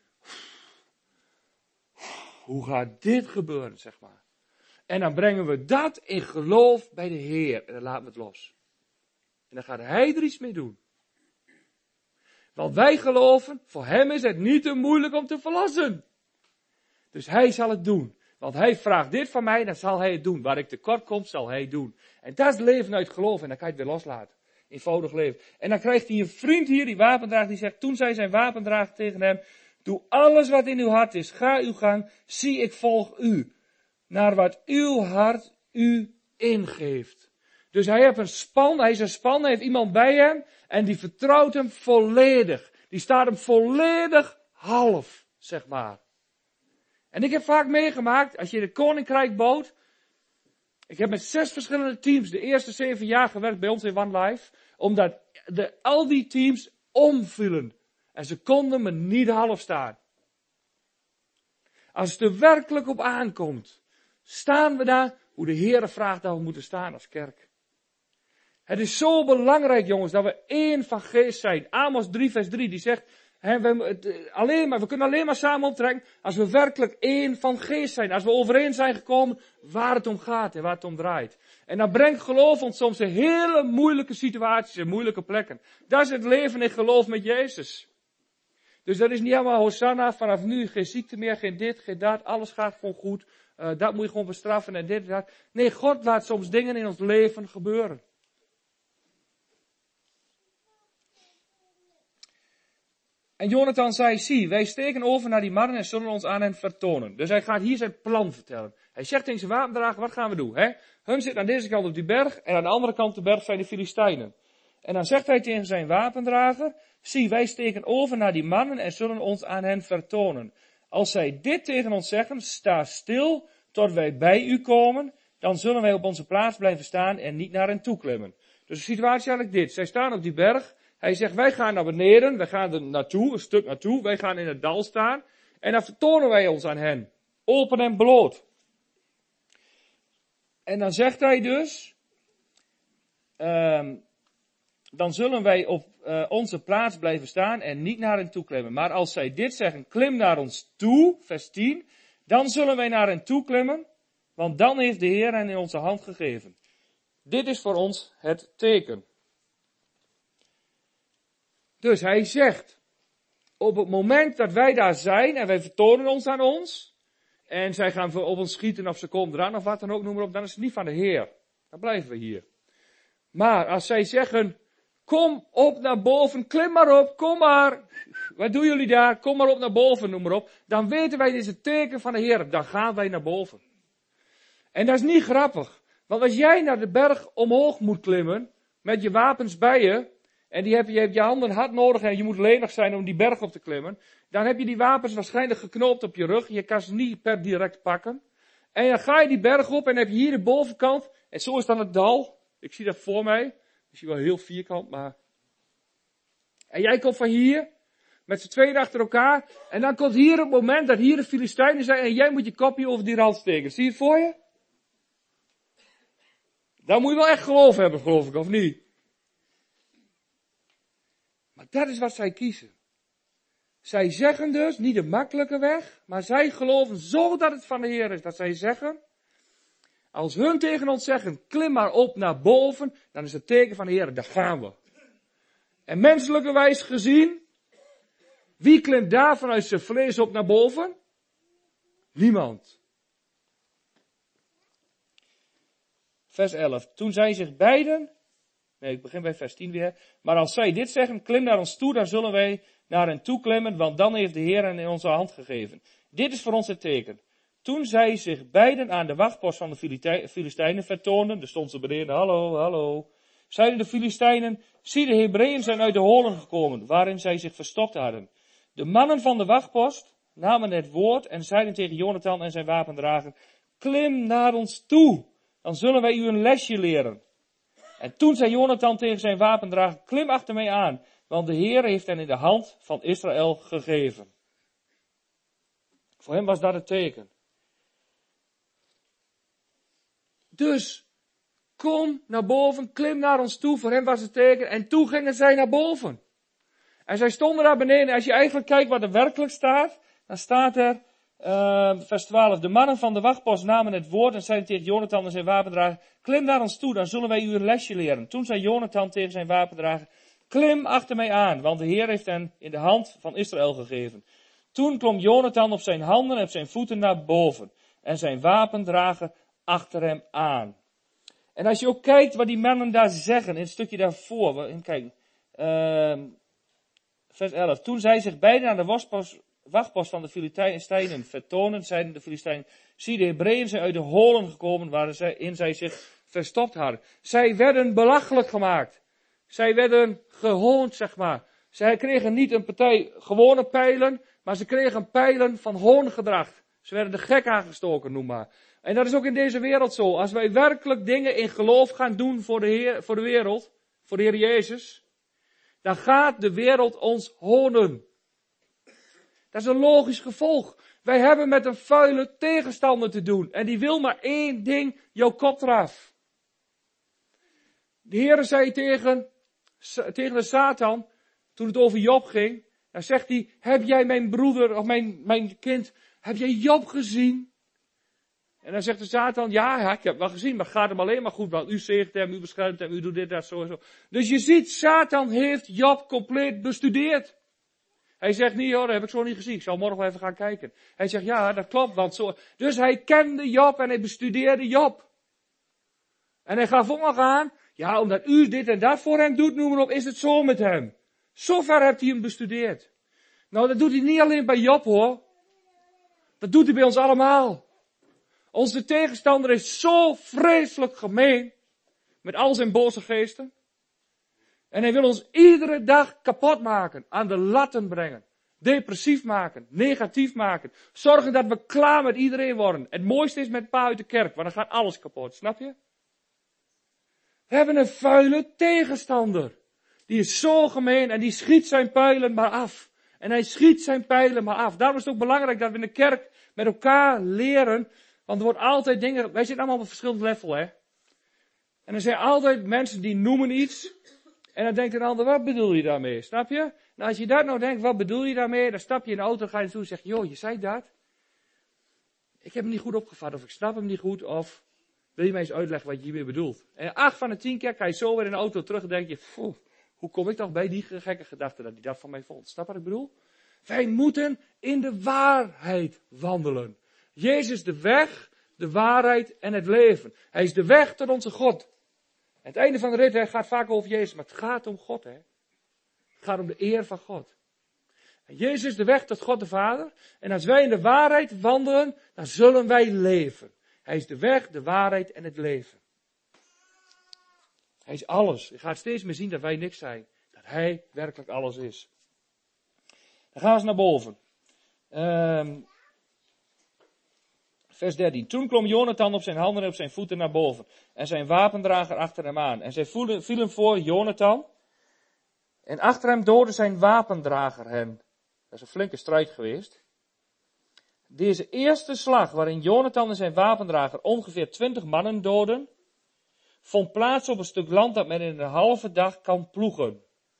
Hoe gaat dit gebeuren, zeg maar. En dan brengen we dat in geloof bij de Heer. En dan laten we het los. En dan gaat Hij er iets mee doen. Want wij geloven, voor Hem is het niet te moeilijk om te verlossen. Dus Hij zal het doen. Want Hij vraagt dit van mij, dan zal Hij het doen. Waar ik tekort kom, zal Hij doen. En dat is leven uit geloof. En dan kan je het weer loslaten. Eenvoudig leven. En dan krijgt hij een vriend hier, die wapendrager, die zegt, toen zei zijn wapendrager tegen hem, doe alles wat in uw hart is, ga uw gang, zie ik volg u. Naar wat uw hart u ingeeft. Dus hij is een span, hij heeft iemand bij hem, en die vertrouwt hem volledig. Die staat hem volledig half, zeg maar. En ik heb vaak meegemaakt, als je het koninkrijk bouwt, ik heb met 6 verschillende teams de eerste 7 jaar gewerkt bij ons in One Life, omdat al die teams omvielen. En ze konden me niet half staan. Als het er werkelijk op aankomt, staan we daar hoe de Heere vraagt dat we moeten staan als kerk. Het is zo belangrijk, jongens, dat we één van geest zijn. Amos 3 vers 3, die zegt, we kunnen alleen maar samen optrekken als we werkelijk één van geest zijn. Als we overeen zijn gekomen waar het om gaat en waar het om draait. En dan brengt geloof ons soms in hele moeilijke situaties en moeilijke plekken. Dat is het leven in geloof met Jezus. Dus dat is niet allemaal Hosanna, vanaf nu geen ziekte meer, geen dit, geen dat, alles gaat gewoon goed. Dat moet je gewoon bestraffen en dit en dat. Nee, God laat soms dingen in ons leven gebeuren. En Jonathan zei, zie, wij steken over naar die mannen en zullen ons aan hen vertonen. Dus hij gaat hier zijn plan vertellen. Hij zegt tegen zijn wapendrager, wat gaan we doen? Hun zit aan deze kant op die berg en aan de andere kant op de berg zijn de Filistijnen. En dan zegt hij tegen zijn wapendrager, zie, wij steken over naar die mannen en zullen ons aan hen vertonen. Als zij dit tegen ons zeggen, sta stil tot wij bij u komen, dan zullen wij op onze plaats blijven staan en niet naar hen toe klimmen. Dus de situatie is eigenlijk dit. Zij staan op die berg. Hij zegt, wij gaan naar beneden, wij gaan er naartoe, een stuk naartoe, wij gaan in het dal staan. En dan vertonen wij ons aan hen. Open en bloot. En dan zegt hij dus, dan zullen wij op onze plaats blijven staan en niet naar hen toe klimmen. Maar als zij dit zeggen, klim naar ons toe, vers 10, dan zullen wij naar hen toe klimmen, want dan heeft de Heer hen in onze hand gegeven. Dit is voor ons het teken. Dus hij zegt, op het moment dat wij daar zijn en wij vertonen ons aan ons, en zij gaan op ons schieten of ze komen eraan of wat dan ook, noem maar op, dan is het niet van de Heer. Dan blijven we hier. Maar als zij zeggen, kom op naar boven, klim maar op, kom maar. Wat doen jullie daar? Kom maar op naar boven, noem maar op. Dan weten wij, dit is het teken van de Heer. Dan gaan wij naar boven. En dat is niet grappig. Want als jij naar de berg omhoog moet klimmen, met je wapens bij je, en je hebt je handen hard nodig en je moet lenig zijn om die berg op te klimmen, dan heb je die wapens waarschijnlijk geknoopt op je rug. Je kan ze niet per direct pakken. En dan ga je die berg op en heb je hier de bovenkant, en zo is dan het dal. Ik zie dat voor mij. Ik zie wel heel vierkant, maar... En jij komt van hier, met z'n tweeën achter elkaar, en dan komt hier het moment dat hier de Filistijnen zijn, en jij moet je kopje over die rand steken. Zie je het voor je? Dan moet je wel echt geloof hebben, geloof ik, of niet? Maar dat is wat zij kiezen. Zij zeggen dus, niet de makkelijke weg, maar zij geloven zo dat het van de Heer is, dat zij zeggen, als hun tegen ons zeggen, klim maar op naar boven, dan is het teken van de Heer, daar gaan we. En menselijkerwijs gezien, wie klimt daar vanuit zijn vlees op naar boven? Niemand. Vers 11. Toen zij zich beiden Nee, ik begin bij vers 10 weer. Maar als zij dit zeggen, klim naar ons toe, dan zullen wij naar hen toe klimmen, want dan heeft de Heer hen in onze hand gegeven. Dit is voor ons het teken. Toen zij zich beiden aan de wachtpost van de Filistijnen vertoonden, er stond ze beneden, hallo, hallo, zeiden de Filistijnen, zie de Hebreeën zijn uit de holen gekomen, waarin zij zich verstopt hadden. De mannen van de wachtpost namen het woord en zeiden tegen Jonathan en zijn wapendrager, klim naar ons toe, dan zullen wij u een lesje leren. En toen zei Jonathan tegen zijn wapendrager, klim achter mij aan, want de Heer heeft hen in de hand van Israël gegeven. Voor hem was dat het teken. Dus, kom naar boven, klim naar ons toe, voor hem was het teken. En toen gingen zij naar boven. En zij stonden daar beneden. Als je eigenlijk kijkt wat er werkelijk staat, dan staat er, vers 12, de mannen van de wachtpost namen het woord en zeiden tegen Jonathan en zijn wapendrager, klim naar ons toe, dan zullen wij u een lesje leren. Toen zei Jonathan tegen zijn wapendrager, klim achter mij aan, want de Heer heeft hen in de hand van Israël gegeven. Toen klom Jonathan op zijn handen en op zijn voeten naar boven. En zijn wapendrager achter hem aan. En als je ook kijkt wat die mannen daar zeggen, in het stukje daarvoor. Kijk, vers 11. Toen zij zich beiden aan de wachtpost van de Filistijnen vertonen, zeiden de Filistijnen, zie de Hebreeën zijn uit de holen gekomen waarin zij zich verstopt hadden. Zij werden belachelijk gemaakt. Zij werden gehoond, zeg maar. Zij kregen niet een partij gewone pijlen, maar ze kregen pijlen van hoongedrag. Ze werden de gek aangestoken, noem maar. En dat is ook in deze wereld zo. Als wij werkelijk dingen in geloof gaan doen voor de wereld, voor de Heer Jezus, dan gaat de wereld ons honen. Dat is een logisch gevolg. Wij hebben met een vuile tegenstander te doen. En die wil maar één ding, jouw kop eraf. De Heer zei tegen de Satan, toen het over Job ging, dan zegt hij, heb jij mijn broeder, of mijn kind, heb jij Job gezien? En dan zegt de Satan, ja, ik heb wel gezien, maar het gaat hem alleen maar goed, want u zegt hem, u beschermt hem, u doet dit, dat, zo en zo. Dus je ziet, Satan heeft Job compleet bestudeerd. Hij zegt niet, hoor, dat heb ik zo niet gezien, ik zal morgen wel even gaan kijken. Hij zegt, ja, dat klopt, want zo. Dus hij kende Job en hij bestudeerde Job. En hij gaf ook nog aan, ja, omdat u dit en dat voor hem doet, noem maar op, is het zo met hem. Zover hebt hij hem bestudeerd. Nou, dat doet hij niet alleen bij Job, hoor. Dat doet hij bij ons allemaal. Onze tegenstander is zo vreselijk gemeen. Met al zijn boze geesten. En hij wil ons iedere dag kapot maken. Aan de latten brengen. Depressief maken. Negatief maken. Zorgen dat we klaar met iedereen worden. Het mooiste is met pa uit de kerk. Want dan gaat alles kapot. Snap je? We hebben een vuile tegenstander. Die is zo gemeen en die schiet zijn pijlen maar af. En hij schiet zijn pijlen maar af. Daarom is het ook belangrijk dat we in de kerk met elkaar leren. Want er wordt altijd dingen, wij zitten allemaal op een verschillend level, hè. En er zijn altijd mensen die noemen iets. En dan denkt een ander, wat bedoel je daarmee? Snap je? Nou, als je dat nou denkt, wat bedoel je daarmee? Dan stap je in de auto, ga je naartoe en zeg, joh, je zei dat. Ik heb hem niet goed opgevat, of ik snap hem niet goed, of wil je mij eens uitleggen wat je hiermee bedoelt? En 8 van de 10 keer ga je zo weer in de auto terug en denk je, hoe kom ik toch bij die gekke gedachte dat hij dat van mij vond? Snap wat ik bedoel? Wij moeten in de waarheid wandelen. Jezus de weg, de waarheid en het leven. Hij is de weg tot onze God. En het einde van de rit gaat vaak over Jezus, maar het gaat om God. Hè? Het gaat om de eer van God. En Jezus is de weg tot God de Vader. En als wij in de waarheid wandelen, dan zullen wij leven. Hij is de weg, de waarheid en het leven. Hij is alles. Je gaat steeds meer zien dat wij niks zijn. Dat hij werkelijk alles is. Dan gaan we eens naar boven. Vers 13. Toen klom Jonathan op zijn handen en op zijn voeten naar boven. En zijn wapendrager achter hem aan. En zij vielen voor Jonathan. En achter hem doodde zijn wapendrager hen. Dat is een flinke strijd geweest. Deze eerste slag waarin Jonathan en zijn wapendrager ongeveer 20 mannen doden, vond plaats op een stuk land dat men in een halve dag kan ploegen.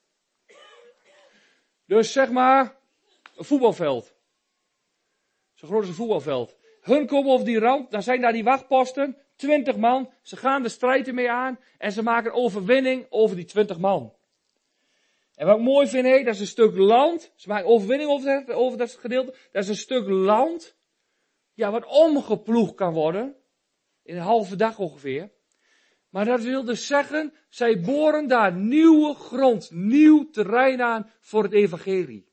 Dus zeg maar, een voetbalveld. Zo groot als een voetbalveld. Hun komen over die rand, dan zijn daar die wachtposten, 20 man. Ze gaan de strijd ermee aan en ze maken overwinning over die 20 man. En wat ik mooi vind, dat is een stuk land. Ze maken overwinning over dat gedeelte. Dat is een stuk land, ja, wat omgeploegd kan worden. In een halve dag ongeveer. Maar dat wil dus zeggen, zij boren daar nieuwe grond, nieuw terrein aan voor het evangelie.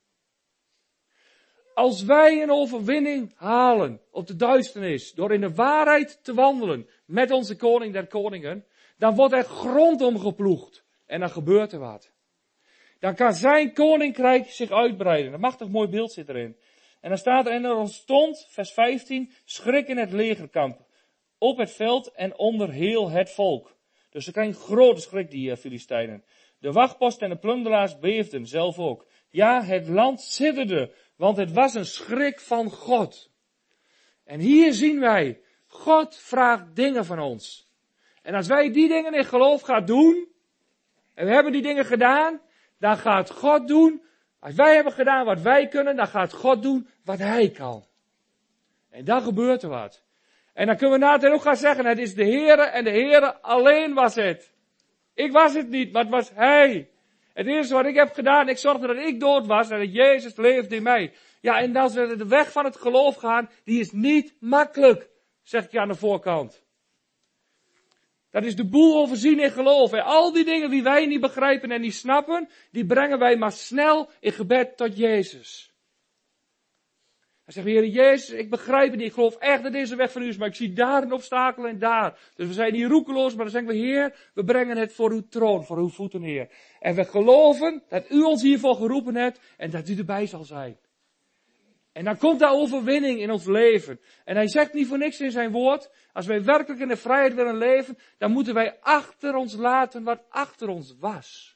Als wij een overwinning halen op de duisternis, door in de waarheid te wandelen met onze koning der koningen, dan wordt er grond omgeploegd en dan gebeurt er wat. Dan kan zijn koninkrijk zich uitbreiden. Een machtig mooi beeld zit erin. En dan staat er, en er ontstond, vers 15, schrik in het legerkamp, op het veld en onder heel het volk. Dus ze krijgen grote schrik, die Filistijnen. De wachtpost en de plunderaars beefden, zelf ook. Ja, het land sidderde, want het was een schrik van God. En hier zien wij, God vraagt dingen van ons. En als wij die dingen in geloof gaan doen, en we hebben die dingen gedaan, dan gaat God doen. Als wij hebben gedaan wat wij kunnen, dan gaat God doen wat Hij kan. En dan gebeurt er wat. En dan kunnen we na het ook gaan zeggen, het is de Heere en de Heere alleen was het. Ik was het niet, maar het was Hij. Het eerste wat ik heb gedaan, ik zorgde dat ik dood was en dat Jezus leefde in mij. Ja, en als we de weg van het geloof gaan, die is niet makkelijk, zeg ik je aan de voorkant. Dat is de boel overzien in geloof. En al die dingen die wij niet begrijpen en niet snappen, die brengen wij maar snel in gebed tot Jezus. Dan zeggen we, Heer Jezus, ik begrijp het niet, ik geloof echt dat deze weg van u is, maar ik zie daar een obstakel en daar. Dus we zijn niet roekeloos, maar dan zeggen we, Heer, we brengen het voor uw troon, voor uw voeten, Heer. En we geloven dat u ons hiervoor geroepen hebt en dat u erbij zal zijn. En dan komt daar overwinning in ons leven. En hij zegt niet voor niks in zijn woord, als wij werkelijk in de vrijheid willen leven, dan moeten wij achter ons laten wat achter ons was.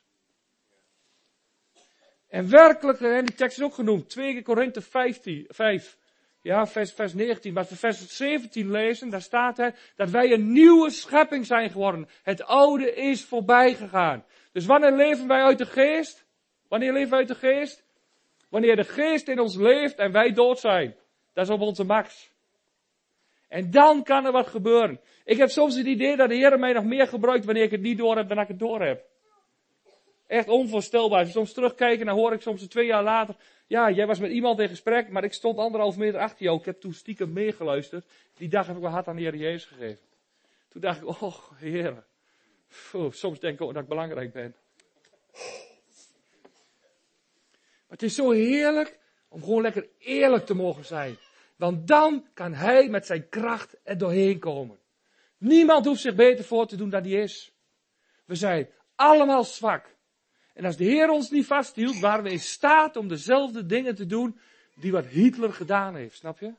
En werkelijk, en die tekst is ook genoemd, 2 Korinthe 5, ja, vers 19. Maar als we vers 17 lezen, daar staat er dat wij een nieuwe schepping zijn geworden. Het oude is voorbij gegaan. Dus wanneer leven wij uit de geest? Wanneer leven wij uit de geest? Wanneer de geest in ons leeft en wij dood zijn. Dat is op onze max. En dan kan er wat gebeuren. Ik heb soms het idee dat de Heer mij nog meer gebruikt wanneer ik het niet door heb dan ik het door heb. Echt onvoorstelbaar. Als je soms terugkijkt, dan hoor ik soms 2 jaar later, ja, jij was met iemand in gesprek, maar ik stond 1,5 meter achter jou. Ik heb toen stiekem meegeluisterd. Die dag heb ik wel hard aan de Heer Jezus gegeven. Toen dacht ik, oh Heer. Soms denk ik ook dat ik belangrijk ben. Maar het is zo heerlijk om gewoon lekker eerlijk te mogen zijn. Want dan kan Hij met zijn kracht er doorheen komen. Niemand hoeft zich beter voor te doen dan hij is. We zijn allemaal zwak. En als de Heer ons niet vasthield, waren we in staat om dezelfde dingen te doen die wat Hitler gedaan heeft. Snap je?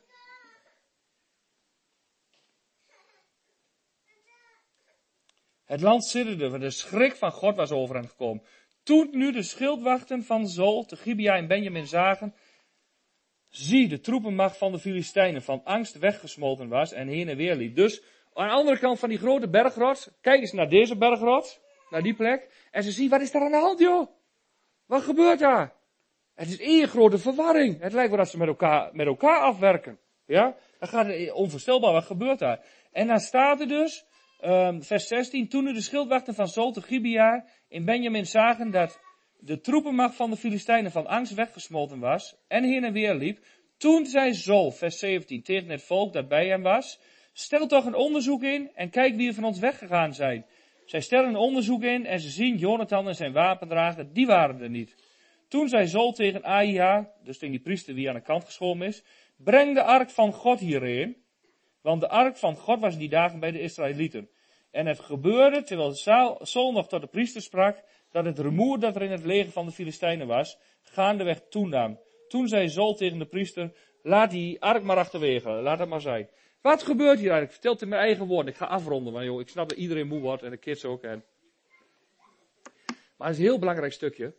Het land sidderde, want de schrik van God was over hen gekomen. Toen nu de schildwachten van Zol, te Gibea en Benjamin zagen, zie, de troepenmacht van de Filistijnen van angst weggesmolten was en heen en weer liep. Dus aan de andere kant van die grote bergrots, kijk eens naar deze bergrots, naar die plek, en ze zien, wat is daar aan de hand, joh? Wat gebeurt daar? Het is één grote verwarring. Het lijkt wel dat ze met elkaar afwerken. Ja? Dan gaat het onvoorstelbaar, wat gebeurt daar? En dan staat er dus, vers 16, toen nu de schildwachten van Zol te Gibea in Benjamin zagen dat de troepenmacht van de Filistijnen van angst weggesmolten was en heen en weer liep, toen zei Zol, vers 17, tegen het volk dat bij hem was, stel toch een onderzoek in en kijk wie er van ons weggegaan zijn. Zij stellen een onderzoek in en ze zien Jonathan en zijn wapendrager, die waren er niet. Toen zei Zol tegen Ahia, dus tegen die priester die aan de kant geschoven is, breng de ark van God hierheen, want de ark van God was die dagen bij de Israëlieten. En het gebeurde, terwijl Zol nog tot de priester sprak, dat het rumoer dat er in het leger van de Filistijnen was, gaandeweg toenam. Toen zei Zol tegen de priester, laat die ark maar achterwege, laat het maar zijn. Wat gebeurt hier eigenlijk? Ik vertel het in mijn eigen woorden. Ik ga afronden, want joh, ik snap dat iedereen moe wordt en de kids ook. Maar het is een heel belangrijk stukje.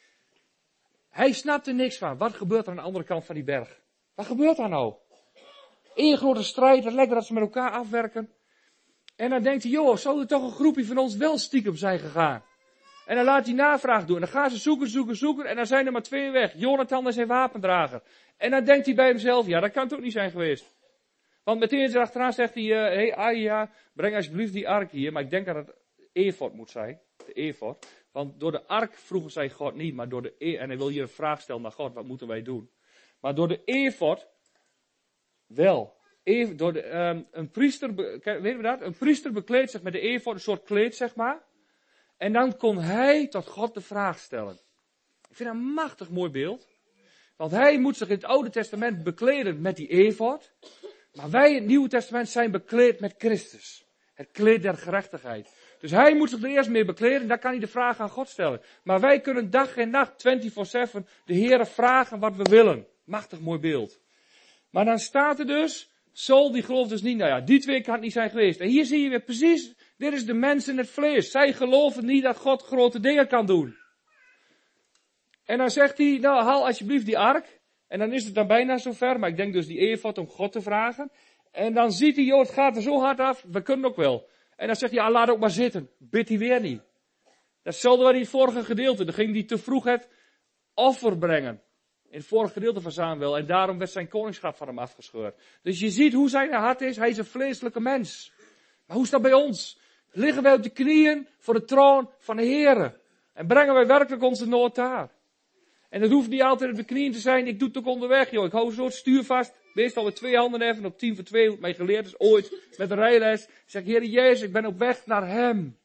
Hij snapt er niks van. Wat gebeurt er aan de andere kant van die berg? Wat gebeurt daar nou? Eén grote strijd, het lijkt dat ze met elkaar afwerken. En dan denkt hij, joh, zou er toch een groepje van ons wel stiekem zijn gegaan? En dan laat hij navraag doen. En dan gaan ze zoeken. En dan zijn er maar 2 weg. Jonathan en zijn wapendrager. En dan denkt hij bij hemzelf, ja, dat kan toch niet zijn geweest. Want meteen achteraan zegt hij, hey Ahia, breng alsjeblieft die ark hier. Maar ik denk dat het efod moet zijn. De efod. Want door de ark vroegen zij God niet, maar door de en hij wil hier een vraag stellen naar God, wat moeten wij doen? Maar door de efod wel. een priester, weten we dat? Een priester bekleedt zich met de efod, een soort kleed, zeg maar. En dan kon hij tot God de vraag stellen. Ik vind dat een machtig mooi beeld. Want hij moet zich in het Oude Testament bekleden met die efod. Maar wij in het Nieuwe Testament zijn bekleed met Christus. Het kleed der gerechtigheid. Dus hij moet zich er eerst mee bekleden, dan kan hij de vraag aan God stellen. Maar wij kunnen dag en nacht, 24/7, de Heere vragen wat we willen. Machtig mooi beeld. Maar dan staat er dus, Saul die gelooft dus niet, nou ja, die twee kan het niet zijn geweest. En hier zie je weer precies, dit is de mens in het vlees. Zij geloven niet dat God grote dingen kan doen. En dan zegt hij, nou haal alsjeblieft die ark. En dan is het dan bijna zover, maar ik denk dus die efod om God te vragen. En dan ziet hij, joh, het gaat er zo hard af, we kunnen ook wel. En dan zegt hij, ja, laat ook maar zitten. Bidt hij weer niet. Datzelfde wat in het vorige gedeelte. Dan ging hij te vroeg het offer brengen. In het vorige gedeelte van Samuel. En daarom werd zijn koningschap van hem afgescheurd. Dus je ziet hoe zijn hart is. Hij is een vleeselijke mens. Maar hoe is dat bij ons? Liggen wij op de knieën voor de troon van de Heere. En brengen wij werkelijk onze nood daar. En het hoeft niet altijd op de knieën te zijn. Ik doe het ook onderweg, joh. Ik hou zo het stuur vast. Meestal met 2 handen even op 10 voor 2. Hoe het mij geleerd is ooit met de rijles. Ik zeg, Heer Jezus, ik ben op weg naar Hem.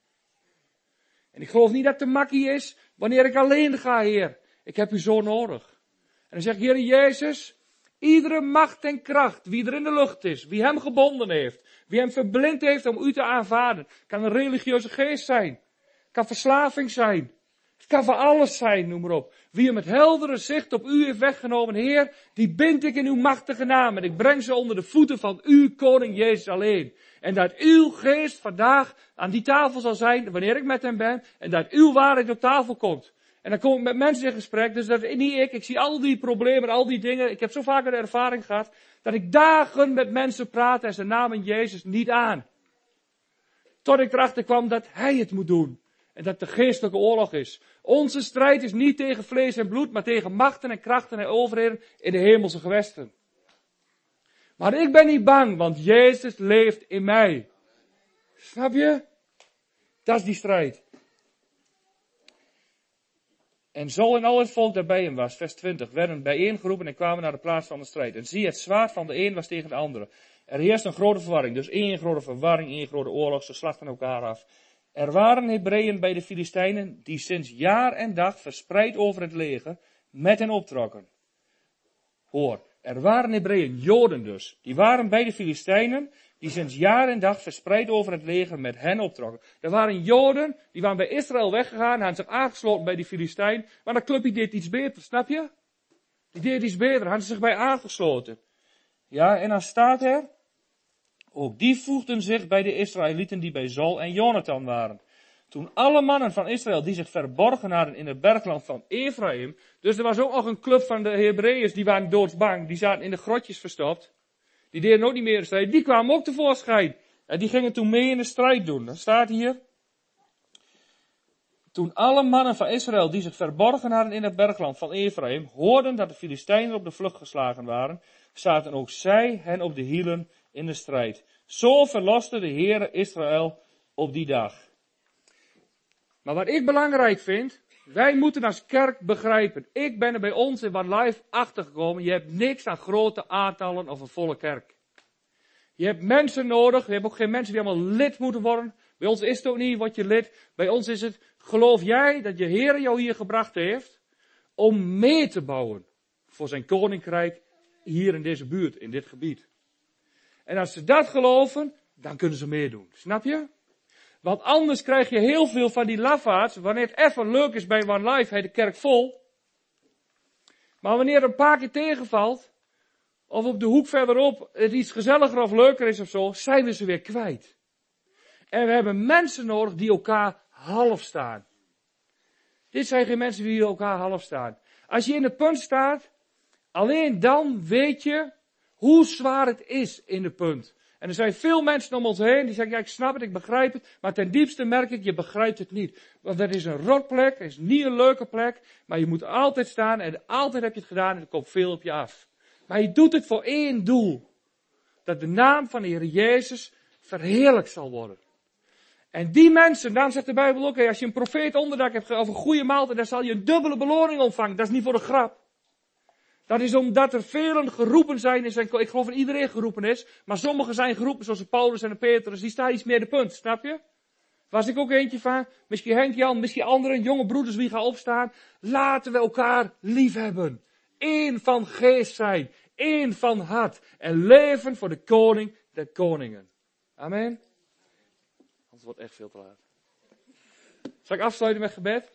En ik geloof niet dat het te makkie is wanneer ik alleen ga, Heer. Ik heb U zo nodig. En dan zeg ik, Heer Jezus, iedere macht en kracht, wie er in de lucht is, wie Hem gebonden heeft, wie Hem verblind heeft om U te aanvaarden, kan een religieuze geest zijn, kan verslaving zijn. Het kan van alles zijn, noem maar op. Wie hem met heldere zicht op U heeft weggenomen, Heer, die bind ik in Uw machtige naam. En ik breng ze onder de voeten van U, Koning Jezus alleen. En dat Uw geest vandaag aan die tafel zal zijn, wanneer ik met Hem ben. En dat Uw waarheid op tafel komt. En dan kom ik met mensen in gesprek, dus dat is niet ik zie al die problemen, al die dingen. Ik heb zo vaak de ervaring gehad, dat ik dagen met mensen praat en ze namen Jezus niet aan. Tot ik erachter kwam dat Hij het moet doen. En dat de geestelijke oorlog is. Onze strijd is niet tegen vlees en bloed, maar tegen machten en krachten en overheden in de hemelse gewesten. Maar ik ben niet bang, want Jezus leeft in mij. Snap je? Dat is die strijd. En Saul en al het volk dat bij hem was, vers 20, werden bijeengeroepen en kwamen naar de plaats van de strijd. En zie, het zwaard van de een was tegen de andere. Er heerst een grote verwarring, dus één grote verwarring, één grote oorlog, ze slachten elkaar af. Er waren Hebreeën bij de Filistijnen die sinds jaar en dag verspreid over het leger met hen optrokken. Hoor, er waren Hebreeën, Joden dus, die waren bij de Filistijnen die sinds jaar en dag verspreid over het leger met hen optrokken. Er waren Joden, die waren bij Israël weggegaan en hadden zich aangesloten bij die Filistijn, maar dat clubje deed iets beter, snap je? Die deed iets beter, hadden zich bij aangesloten. Ja, en dan staat er, ook die voegden zich bij de Israëlieten die bij Saul en Jonathan waren. Toen alle mannen van Israël die zich verborgen hadden in het bergland van Ephraim, dus er was ook nog een club van de Hebreeërs, die waren doodsbang, die zaten in de grotjes verstopt. Die deden ook niet meer de strijd, die kwamen ook tevoorschijn. En die gingen toen mee in de strijd doen. Dan staat hier, toen alle mannen van Israël die zich verborgen hadden in het bergland van Ephraim, hoorden dat de Filistijnen op de vlucht geslagen waren, zaten ook zij hen op de hielen in de strijd. Zo verloste de Heere Israël op die dag. Maar wat ik belangrijk vind, wij moeten als kerk begrijpen. Ik ben er bij ons in One Life achtergekomen. Je hebt niks aan grote aantallen of een volle kerk. Je hebt mensen nodig. Je hebt ook geen mensen die allemaal lid moeten worden. Bij ons is het ook niet, word je lid. Bij ons is het, geloof jij dat je Heer jou hier gebracht heeft om mee te bouwen voor zijn koninkrijk hier in deze buurt, in dit gebied. En als ze dat geloven, dan kunnen ze meedoen. Snap je? Want anders krijg je heel veel van die lafaards. Wanneer het even leuk is bij One Life, heet de kerk vol. Maar wanneer er een paar keer tegenvalt, of op de hoek verderop het iets gezelliger of leuker is of zo, zijn we ze weer kwijt. En we hebben mensen nodig die elkaar half staan. Dit zijn geen mensen die elkaar half staan. Als je in het punt staat, alleen dan weet je hoe zwaar het is in de punt. En er zijn veel mensen om ons heen die zeggen, ja, ik snap het, ik begrijp het. Maar ten diepste merk ik, je begrijpt het niet. Want dat is een rotplek, het is niet een leuke plek. Maar je moet altijd staan en altijd heb je het gedaan en er komt veel op je af. Maar je doet het voor één doel. Dat de naam van de Heer Jezus verheerlijkt zal worden. En die mensen, daarom zegt de Bijbel ook, als je een profeet onderdak hebt of een goede maaltijd, dan zal je een dubbele beloning ontvangen. Dat is niet voor de grap. Dat is omdat er velen geroepen zijn in zijn, ik geloof dat iedereen geroepen is, maar sommigen zijn geroepen zoals de Paulus en de Petrus, die staan iets meer de punt, snap je? Was ik ook eentje van, misschien Henk Jan, misschien anderen, jonge broeders wie gaan opstaan. Laten we elkaar lief hebben. Eén van geest zijn, één van hart en leven voor de koning der koningen. Amen. Anders wordt echt veel te laat. Zal ik afsluiten met gebed?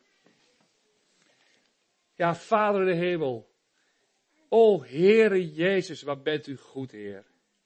Ja, Vader in de hemel. O Heere Jezus, wat bent u goed, Heer.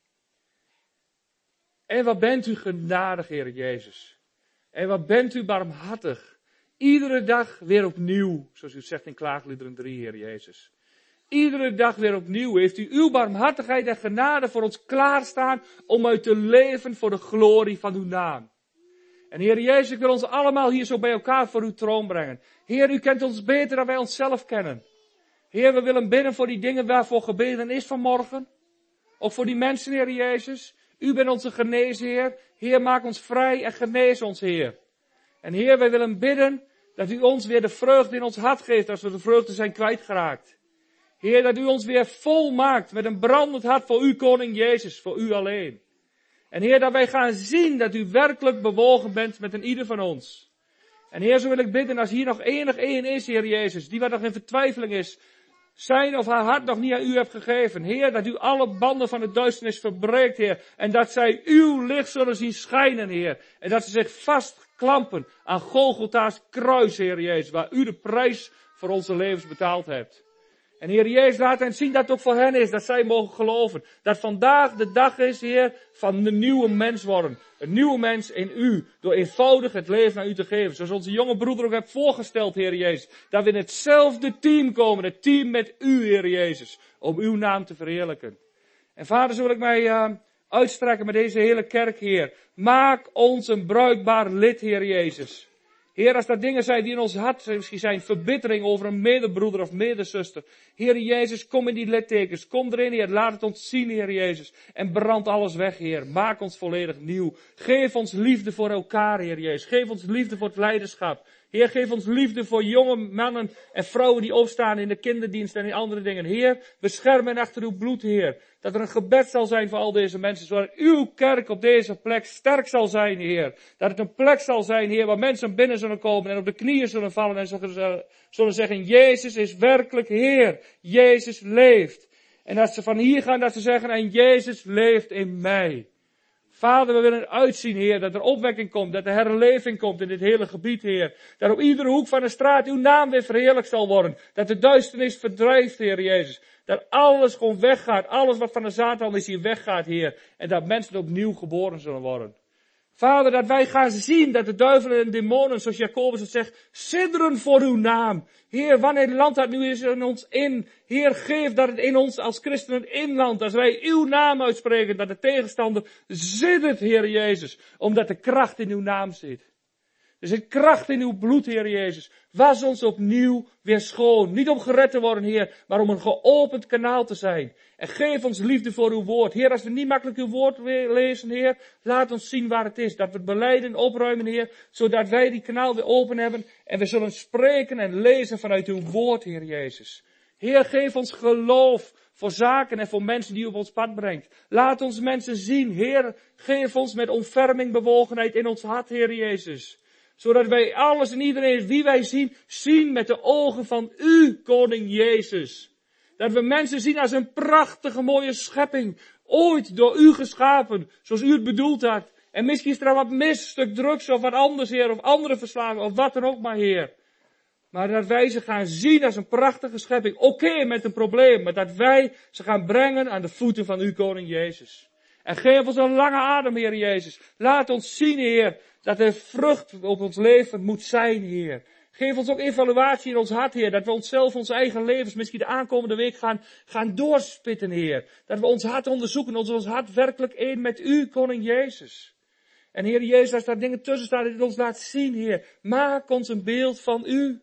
En wat bent u genadig, Heere Jezus. En wat bent u barmhartig. Iedere dag weer opnieuw, zoals u zegt in Klaagliederen 3, Heer Jezus. Iedere dag weer opnieuw heeft u uw barmhartigheid en genade voor ons klaarstaan om uit te leven voor de glorie van uw naam. En Heer Jezus, ik wil ons allemaal hier zo bij elkaar voor uw troon brengen. Heer, u kent ons beter dan wij onszelf kennen. Heer, we willen bidden voor die dingen waarvoor gebeden is vanmorgen. Ook voor die mensen, Heer Jezus. U bent onze geneesheer. Heer, maak ons vrij en genees ons, Heer. En Heer, wij willen bidden dat u ons weer de vreugde in ons hart geeft als we de vreugde zijn kwijtgeraakt. Heer, dat u ons weer vol maakt met een brandend hart voor u, Koning Jezus, voor u alleen. En Heer, dat wij gaan zien dat u werkelijk bewogen bent met een ieder van ons. En Heer, zo wil ik bidden, als hier nog enig één is, Heer Jezus, die wat nog in vertwijfeling is, zijn of haar hart nog niet aan u hebt gegeven. Heer, dat u alle banden van de duisternis verbreekt, Heer. En dat zij uw licht zullen zien schijnen, Heer. En dat ze zich vastklampen aan Golgotha's kruis, Heer Jezus, waar u de prijs voor onze levens betaald hebt. En Heer Jezus, laat hen zien dat het ook voor hen is, dat zij mogen geloven. Dat vandaag de dag is, Heer, van een nieuwe mens worden. Een nieuwe mens in u, door eenvoudig het leven aan u te geven. Zoals onze jonge broeder ook heeft voorgesteld, Heer Jezus. Dat we in hetzelfde team komen, het team met u, Heer Jezus. Om uw naam te verheerlijken. En Vader, zo wil ik mij uitstrekken met deze hele kerk, Heer. Maak ons een bruikbaar lid, Heer Jezus. Heer, als dat dingen zijn die in ons hart misschien zijn, verbittering over een medebroeder of medezuster. Heer Jezus, kom in die littekens, kom erin, Heer, laat het ons zien, Heer Jezus. En brand alles weg, Heer. Maak ons volledig nieuw. Geef ons liefde voor elkaar, Heer Jezus. Geef ons liefde voor het leiderschap. Heer, geef ons liefde voor jonge mannen en vrouwen die opstaan in de kinderdienst en in andere dingen. Heer, bescherm hen achter uw bloed, Heer. Dat er een gebed zal zijn voor al deze mensen, zodat uw kerk op deze plek sterk zal zijn, Heer. Dat het een plek zal zijn, Heer, waar mensen binnen zullen komen en op de knieën zullen vallen en zullen zeggen, Jezus is werkelijk Heer. Jezus leeft. En als ze van hier gaan, dat ze zeggen, en Jezus leeft in mij. Vader, we willen uitzien, Heer, dat er opwekking komt, dat er herleving komt in dit hele gebied, Heer. Dat op iedere hoek van de straat uw naam weer verheerlijkt zal worden. Dat de duisternis verdrijft, Heer Jezus. Dat alles gewoon weggaat, alles wat van de Satan is hier weggaat, Heer. En dat mensen opnieuw geboren zullen worden. Vader, dat wij gaan zien dat de duivelen en demonen, zoals Jacobus het zegt, sidderen voor uw naam. Heer, wanneer het land dat nu is in ons in. Heer, geef dat het in ons als christenen inlandt. Als wij uw naam uitspreken, dat de tegenstander siddert, Heer Jezus. Omdat de kracht in uw naam zit. Er zit kracht in uw bloed, Heer Jezus. Was ons opnieuw weer schoon. Niet om gered te worden, Heer, maar om een geopend kanaal te zijn. En geef ons liefde voor uw woord. Heer, als we niet makkelijk uw woord weer lezen, Heer, laat ons zien waar het is. Dat we het belijden opruimen, Heer, zodat wij die kanaal weer open hebben. En we zullen spreken en lezen vanuit uw woord, Heer Jezus. Heer, geef ons geloof voor zaken en voor mensen die u op ons pad brengt. Laat ons mensen zien, Heer, geef ons met ontferming bewogenheid in ons hart, Heer Jezus. Zodat wij alles en iedereen wie wij zien met de ogen van u, Koning Jezus. Dat we mensen zien als een prachtige mooie schepping. Ooit door u geschapen, zoals u het bedoeld had. En misschien is er al wat mis, stuk drugs of wat anders, Heer, of andere verslaving, of wat dan ook maar, Heer. Maar dat wij ze gaan zien als een prachtige schepping. Oké, met een probleem, maar dat wij ze gaan brengen aan de voeten van u, Koning Jezus. En geef ons een lange adem, Heer Jezus. Laat ons zien, Heer, dat er vrucht op ons leven moet zijn, Heer. Geef ons ook evaluatie in ons hart, Heer. Dat we onszelf, onze eigen levens, misschien de aankomende week gaan doorspitten, Heer. Dat we ons hart onderzoeken, ons hart werkelijk één met u, Koning Jezus. En Heer Jezus, als daar dingen tussen staan, dat het ons laat zien, Heer. Maak ons een beeld van u.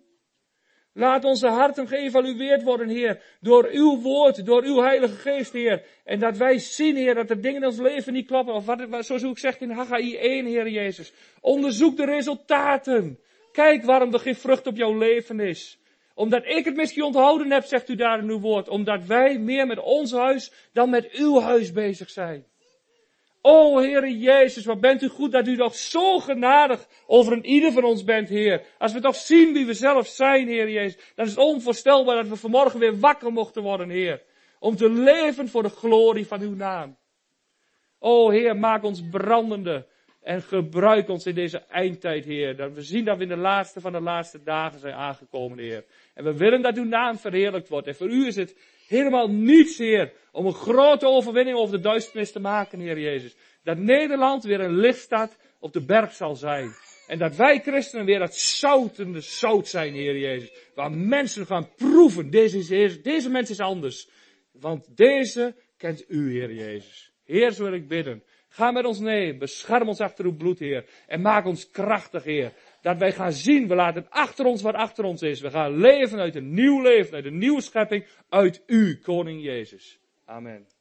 Laat onze harten geëvalueerd worden, Heer, door uw woord, door uw Heilige Geest, Heer. En dat wij zien, Heer, dat er dingen in ons leven niet kloppen. Of wat, zoals ik zeg in Haggai 1, Heer Jezus. Onderzoek de resultaten. Kijk waarom er geen vrucht op jouw leven is. Omdat ik het misschien onthouden heb, zegt u daar in uw woord. Omdat wij meer met ons huis dan met uw huis bezig zijn. O Heere Jezus, wat bent u goed dat u nog zo genadig over een ieder van ons bent, Heer. Als we toch zien wie we zelf zijn, Heer Jezus, dan is het onvoorstelbaar dat we vanmorgen weer wakker mochten worden, Heer. Om te leven voor de glorie van uw naam. O Heer, maak ons brandende en gebruik ons in deze eindtijd, Heer. Dat we zien dat we in de laatste van de laatste dagen zijn aangekomen, Heer. En we willen dat uw naam verheerlijkt wordt. En voor u is het helemaal niets, Heer, om een grote overwinning over de duisternis te maken, Heer Jezus. Dat Nederland weer een lichtstad op de berg zal zijn. En dat wij christenen weer dat zoutende zout zijn, Heer Jezus. Waar mensen gaan proeven, deze mens is anders. Want deze kent u, Heer Jezus. Heer, zo wil ik bidden. Ga met ons mee, bescherm ons achter uw bloed, Heer. En maak ons krachtig, Heer. Dat wij gaan zien, we laten achter ons wat achter ons is. We gaan leven uit een nieuw leven, uit een nieuwe schepping, uit u, Koning Jezus. Amen.